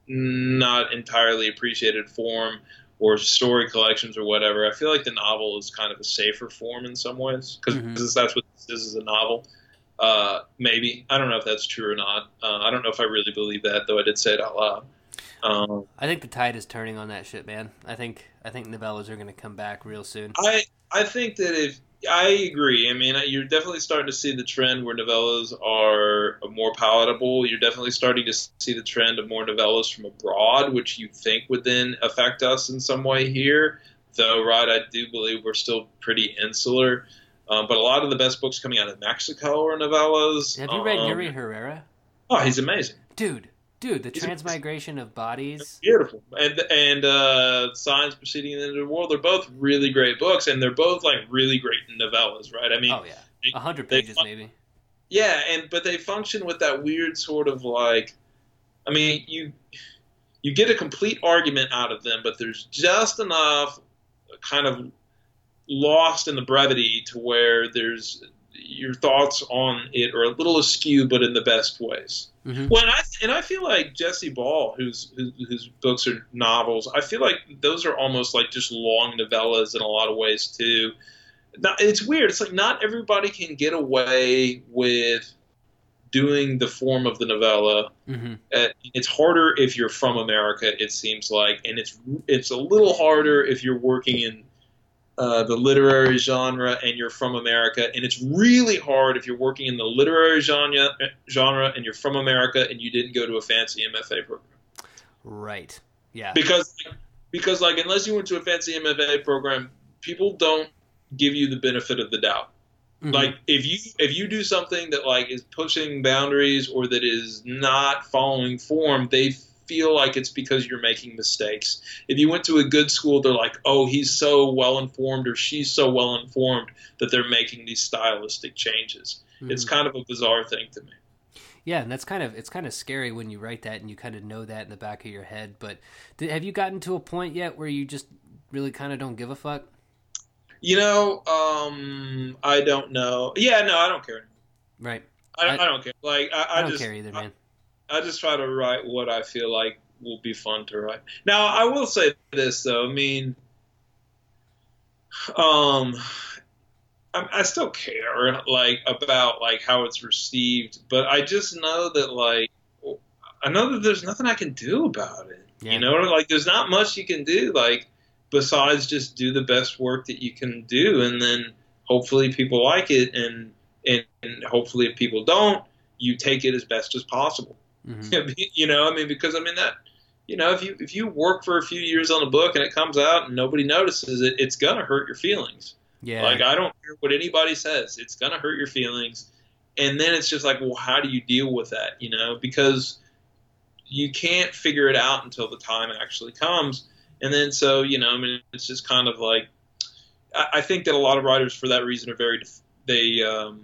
not entirely appreciated form, or story collections or whatever. I feel like the novel is kind of a safer form in some ways, because mm-hmm. that's what this is, a novel. Uh, maybe. I don't know if that's true or not. Uh, I don't know if I really believe that, though I did say it out loud. Um, I think the tide is turning on that shit, man. I think I think novellas are going to come back real soon. I, I think that if... I agree. I mean, you're definitely starting to see the trend where novellas are more palatable. You're definitely starting to see the trend of more novellas from abroad, which you think would then affect us in some way here. Though, right, I do believe we're still pretty insular. Um, but a lot of the best books coming out of Mexico are novellas. Have you read um, Yuri Herrera? Oh, he's amazing. Dude. Dude, the transmigration of bodies. It's beautiful. And and uh, Signs Preceding the End of the World, they're both really great books, and they're both like really great novellas, right? I mean, oh, yeah. A hundred pages, fun- maybe. Yeah, and but they function with that weird sort of like, I mean, you you get a complete argument out of them, but there's just enough kind of lost in the brevity to where there's your thoughts on it are a little askew, but in the best ways. Mm-hmm. Well, and I, and I feel like Jesse Ball, whose, whose whose books are novels, I feel like those are almost like just long novellas in a lot of ways too. Now, it's weird. It's like not everybody can get away with doing the form of the novella. Mm-hmm. Uh, it's harder if you're from America, it seems like, and it's it's a little harder if you're working in Uh, the literary genre and you're from America, and it's really hard if you're working in the literary genre genre and you're from America and you didn't go to a fancy M F A program. Right. Yeah. Because because like unless you went to a fancy M F A program, people don't give you the benefit of the doubt. Mm-hmm. Like if you if you do something that like is pushing boundaries or that is not following form, they feel like it's because you're making mistakes. If you went to a good school, they're like, oh, he's so well informed or she's so well informed that they're making these stylistic changes. Mm-hmm. It's kind of a bizarre thing to me. Yeah, and that's kind of it's kind of scary when you write that and you kind of know that in the back of your head. But did, have you gotten to a point yet where you just really kind of don't give a fuck? You know, um, I don't know. Yeah, no, I don't care. Right. I, I, I don't care. Like I, I, I don't just care either, man. I, I just try to write what I feel like will be fun to write. Now, I will say this though. I mean, um, I, I still care like about like how it's received, but I just know that like I know that there's nothing I can do about it. Yeah. You know, like there's not much you can do. Like. Besides just do the best work that you can do, and then hopefully people like it, and and, and hopefully if people don't, you take it as best as possible. Mm-hmm. You know, I mean, because I mean that, you know, if you if you work for a few years on a book and it comes out and nobody notices it, it's gonna hurt your feelings. Yeah. Like I don't care what anybody says, it's gonna hurt your feelings, and then it's just like, well, how do you deal with that? You know, because you can't figure it out until the time actually comes. And then, so, you know, I mean, it's just kind of like, I, I think that a lot of writers for that reason are very, they, um,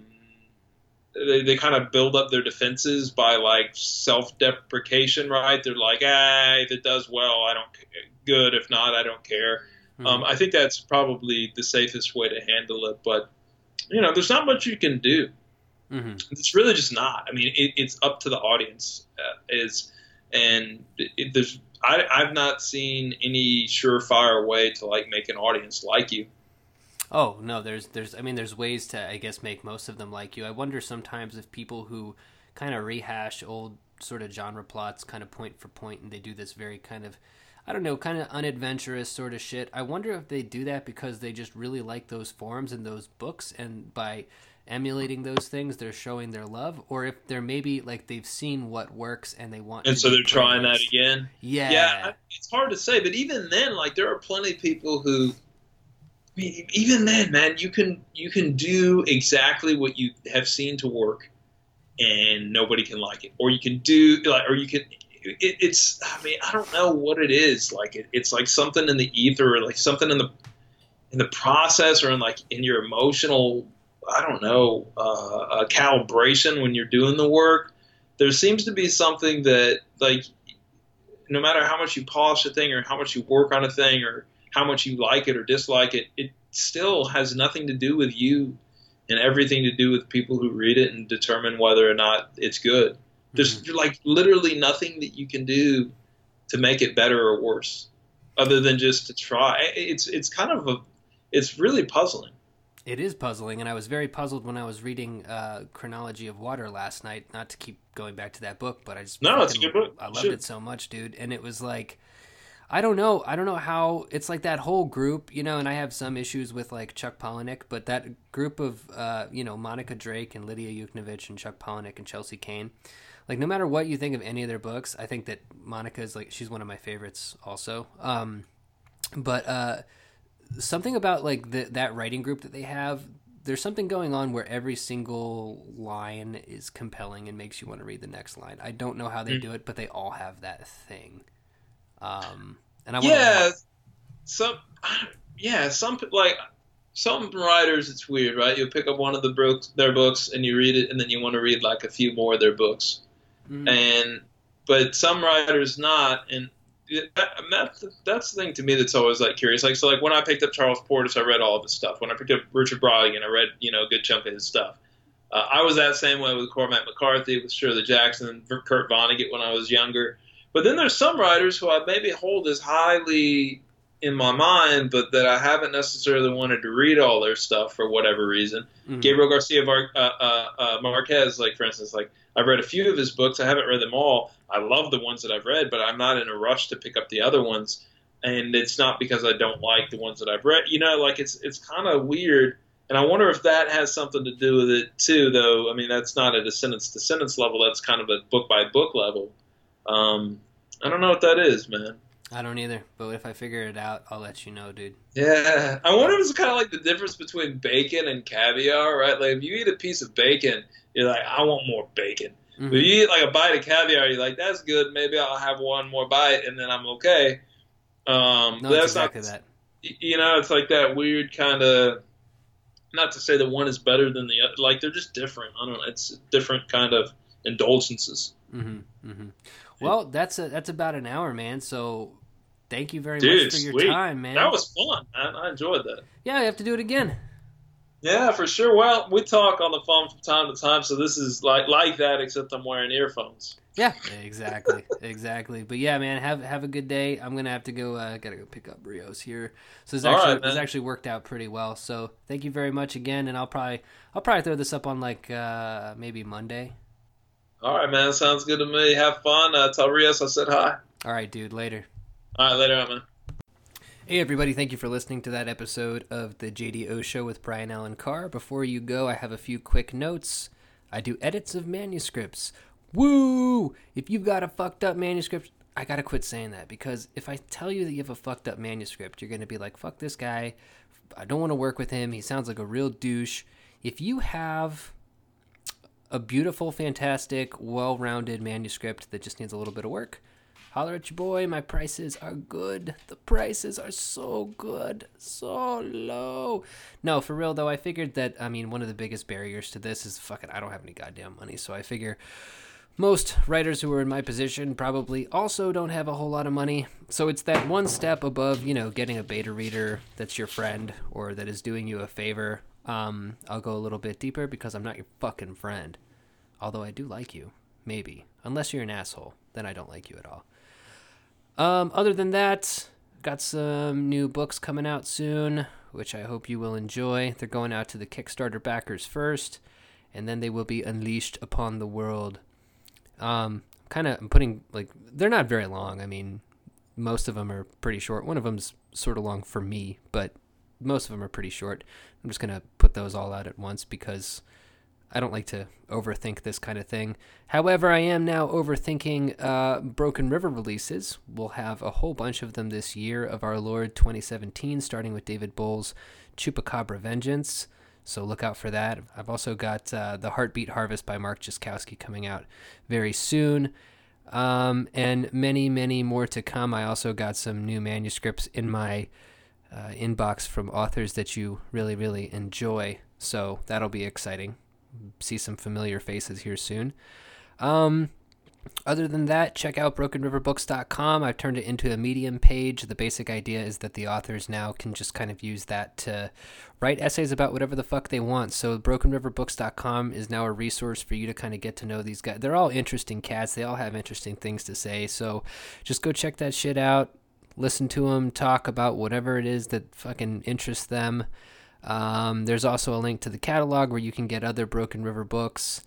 they, they kind of build up their defenses by like self-deprecation, right? They're like, ah, if it does well, I don't care. Good. If not, I don't care. Mm-hmm. Um, I think that's probably the safest way to handle it. But, you know, there's not much you can do. Mm-hmm. It's really just not. I mean, it, it's up to the audience uh, is, and it, it, there's, I, I've not seen any surefire way to like make an audience like you. Oh no, there's there's I mean there's ways to I guess make most of them like you. I wonder sometimes if people who kind of rehash old sort of genre plots kind of point for point and they do this very kind of I don't know, kind of unadventurous sort of shit. I wonder if they do that because they just really like those forms and those books, and by emulating those things they're showing their love, or if they're maybe like they've seen what works and they want and to so they're trying that again. Yeah. Yeah, it's hard to say, but even then, like there are plenty of people who I mean, even then, man, you can you can do exactly what you have seen to work and nobody can like it, or you can do like or you can it, it's I mean, I don't know what it is. Like it, it's like something in the ether, or like something in the in the process, or in like in your emotional I don't know, uh, a calibration when you're doing the work. There seems to be something that, like, no matter how much you polish a thing or how much you work on a thing or how much you like it or dislike it, it still has nothing to do with you and everything to do with people who read it and determine whether or not it's good. Mm-hmm. There's, like, literally nothing that you can do to make it better or worse other than just to try. It's, it's kind of a, it's really puzzling. It is puzzling, and I was very puzzled when I was reading uh, Chronology of Water last night. Not to keep going back to that book, but I just no, it's a good book. I loved sure. it so much, dude. And it was like, I don't know, I don't know how it's like that whole group, you know. And I have some issues with like Chuck Palahniuk, but that group of uh, you know Monica Drake and Lydia Yuknavitch and Chuck Palahniuk and Chelsea Kane, like no matter what you think of any of their books, I think that Monica is like she's one of my favorites also. Um, but. Uh, Something about like the, that writing group that they have, there's something going on where every single line is compelling and makes you want to read the next line. I don't know how they mm-hmm. do it, but they all have that thing. Um, and I yeah, some yeah some like some writers, it's weird, right? You'll pick up one of the books, their books, and you read it, and then you want to read like a few more of their books, mm-hmm. and but some writers not, and. That, that's, that's the thing to me that's always like curious. Like so, like when I picked up Charles Portis, I read all of his stuff. When I picked up Richard Brodigan, I read you know a good chunk of his stuff. Uh, I was that same way with Cormac McCarthy, with Shirley Jackson, Kurt Vonnegut when I was younger. But then there's some writers who I maybe hold as highly in my mind, but that I haven't necessarily wanted to read all their stuff for whatever reason. Mm-hmm. Gabriel Garcia Var- uh, uh, uh, Marquez, like for instance, like I've read a few of his books. I haven't read them all. I love the ones that I've read, but I'm not in a rush to pick up the other ones. And it's not because I don't like the ones that I've read. You know, like it's it's kind of weird. And I wonder if that has something to do with it too, though. I mean, that's not at a sentence-to-sentence level. That's kind of a book-by-book level. Um, I don't know what that is, man. I don't either, but if I figure it out, I'll let you know, dude. Yeah, I wonder if it's kind of like the difference between bacon and caviar, right? Like if you eat a piece of bacon, you're like, I want more bacon. Mm-hmm. But you eat like a bite of caviar, you're like, that's good. Maybe I'll have one more bite and then I'm okay. Um, No, but it's that's exactly not, that. you know, it's like that weird kind of. Not to say that one is better than the other. Like they're just different. I don't know. It's different kind of indulgences. Mm-hmm. Mm-hmm. Well, that's a, that's about an hour, man. So thank you very Dude, much for your sweet. time, man. That was fun, man. I enjoyed that. Yeah, you have to do it again. Yeah, for sure. Well, we talk on the phone from time to time, so this is like like that, except I'm wearing earphones. Yeah, exactly, exactly. But yeah, man, have have a good day. I'm gonna have to go. Uh, gotta go pick up Rios here. So it's actually All right, it's actually worked out pretty well. So thank you very much again, and I'll probably I'll probably throw this up on like uh, maybe Monday. All right, man. Sounds good to me. Have fun. Uh, tell Rios I said hi. All right, dude. Later. All right, later, man. Hey everybody, thank you for listening to that episode of the J D O Show with Brian Allen Carr. Before you go, I have a few quick notes. I do edits of manuscripts. Woo! If you've got a fucked up manuscript, I gotta quit saying that, because if I tell you that you have a fucked up manuscript, you're gonna be like, fuck this guy. I don't want to work with him. He sounds like a real douche. If you have a beautiful, fantastic, well-rounded manuscript that just needs a little bit of work, holler at your boy. My prices are good. The prices are so good. So low. No, for real, though, I figured that, I mean, one of the biggest barriers to this is fucking, I don't have any goddamn money. So I figure most writers who are in my position probably also don't have a whole lot of money. So it's that one step above, you know, getting a beta reader that's your friend or that is doing you a favor. Um, I'll go a little bit deeper because I'm not your fucking friend. Although I do like you. Maybe. Unless you're an asshole. Then I don't like you at all. Um, other than that, got some new books coming out soon, which I hope you will enjoy. They're going out to the Kickstarter backers first, and then they will be unleashed upon the world. Um, kind of, I'm putting, like, they're not very long. I mean, most of them are pretty short. One of them's sort of long for me, but most of them are pretty short. I'm just going to put those all out at once because I don't like to overthink this kind of thing. However, I am now overthinking uh, Broken River releases. We'll have a whole bunch of them this year of our Lord twenty seventeen, starting with David Bohl's Chupacabra Vengeance. So look out for that. I've also got uh, The Heartbeat Harvest by Mark Jaskowski coming out very soon. Um, and many, many more to come. I also got some new manuscripts in my uh, inbox from authors that you really, really enjoy. So that'll be exciting. See some familiar faces here soon. Um, other than that, check out broken river books dot com. I've turned it into a Medium page. The basic idea is that the authors now can just kind of use that to write essays about whatever the fuck they want. So broken river books dot com is now a resource for you to kind of get to know these guys. They're all interesting cats. They all have interesting things to say. So just go check that shit out. Listen to them talk about whatever it is that fucking interests them. Um, there's also a link to the catalog where you can get other Broken River books.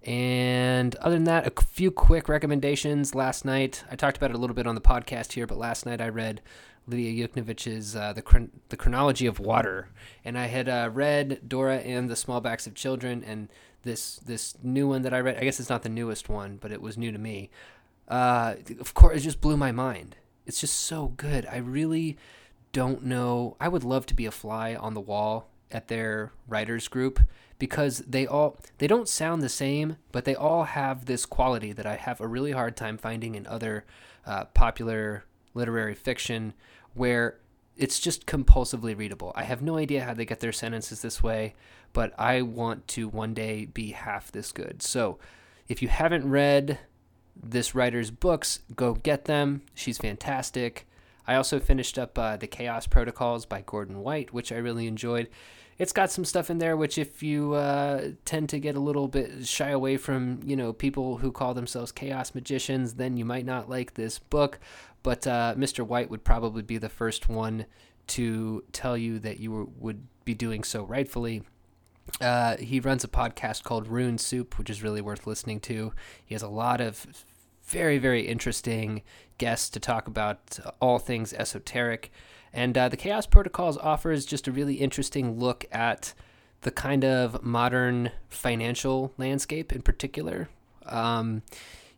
And other than that, a few quick recommendations. Last night, I talked about it a little bit on the podcast here, but last night I read Lydia Yuknevich's uh, the, Chron- the Chronology of Water. And I had uh, read Dora and the Small Backs of Children, and this this new one that I read, I guess it's not the newest one, but it was new to me. Uh, of course, it just blew my mind. It's just so good. I really don't know. I would love to be a fly on the wall at their writers group, because they all they don't sound the same, but they all have this quality that I have a really hard time finding in other uh, popular literary fiction, where it's just compulsively readable. I have no idea how they get their sentences this way, but I want to one day be half this good. So if you haven't read this writer's books, go get them. She's fantastic. I also finished up uh, The Chaos Protocols by Gordon White, which I really enjoyed. It's got some stuff in there which, if you uh, tend to get a little bit shy away from, you know, people who call themselves chaos magicians, then you might not like this book. But uh, Mister White would probably be the first one to tell you that you were, would be doing so rightfully. Uh, he runs a podcast called Rune Soup, which is really worth listening to. He has a lot of very, very interesting guests to talk about all things esoteric. And uh, the Chaos Protocols offers just a really interesting look at the kind of modern financial landscape in particular. Um,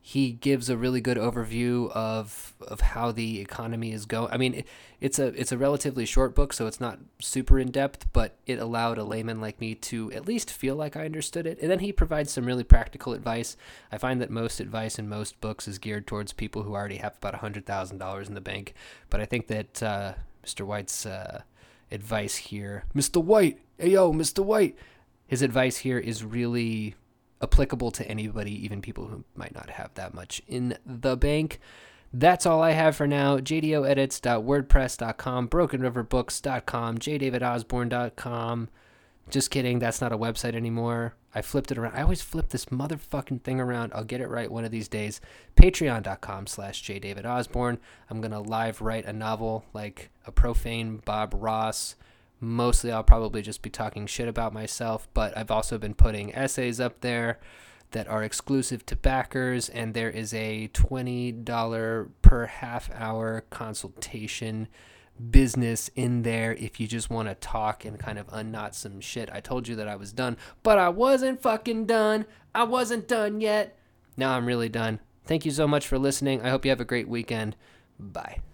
he gives a really good overview of of how the economy is going. I mean, it, it's a it's a relatively short book, so it's not super in depth, but it allowed a layman like me to at least feel like I understood it. And then he provides some really practical advice. I find that most advice in most books is geared towards people who already have about a hundred thousand dollars in the bank. But I think that uh, Mister White's uh, advice here, Mister White, hey yo, Mister White, his advice here is really applicable to anybody, even people who might not have that much in the bank. That's all I have for now. j d o edits dot wordpress dot com, broken river books dot com, j david osborne dot com. Just kidding, that's not a website anymore. I flipped it around. I always flip this motherfucking thing around. I'll get it right one of these days. patreon dot com slash j david osborne. I'm going to live write a novel like a profane Bob Ross. Mostly I'll probably just be talking shit about myself, but I've also been putting essays up there that are exclusive to backers, and there is a twenty dollars per half hour consultation business in there if you just want to talk and kind of unknot some shit. I told you that I was done, but I wasn't fucking done. I wasn't done yet. Now I'm really done. Thank you so much for listening. I hope you have a great weekend. Bye.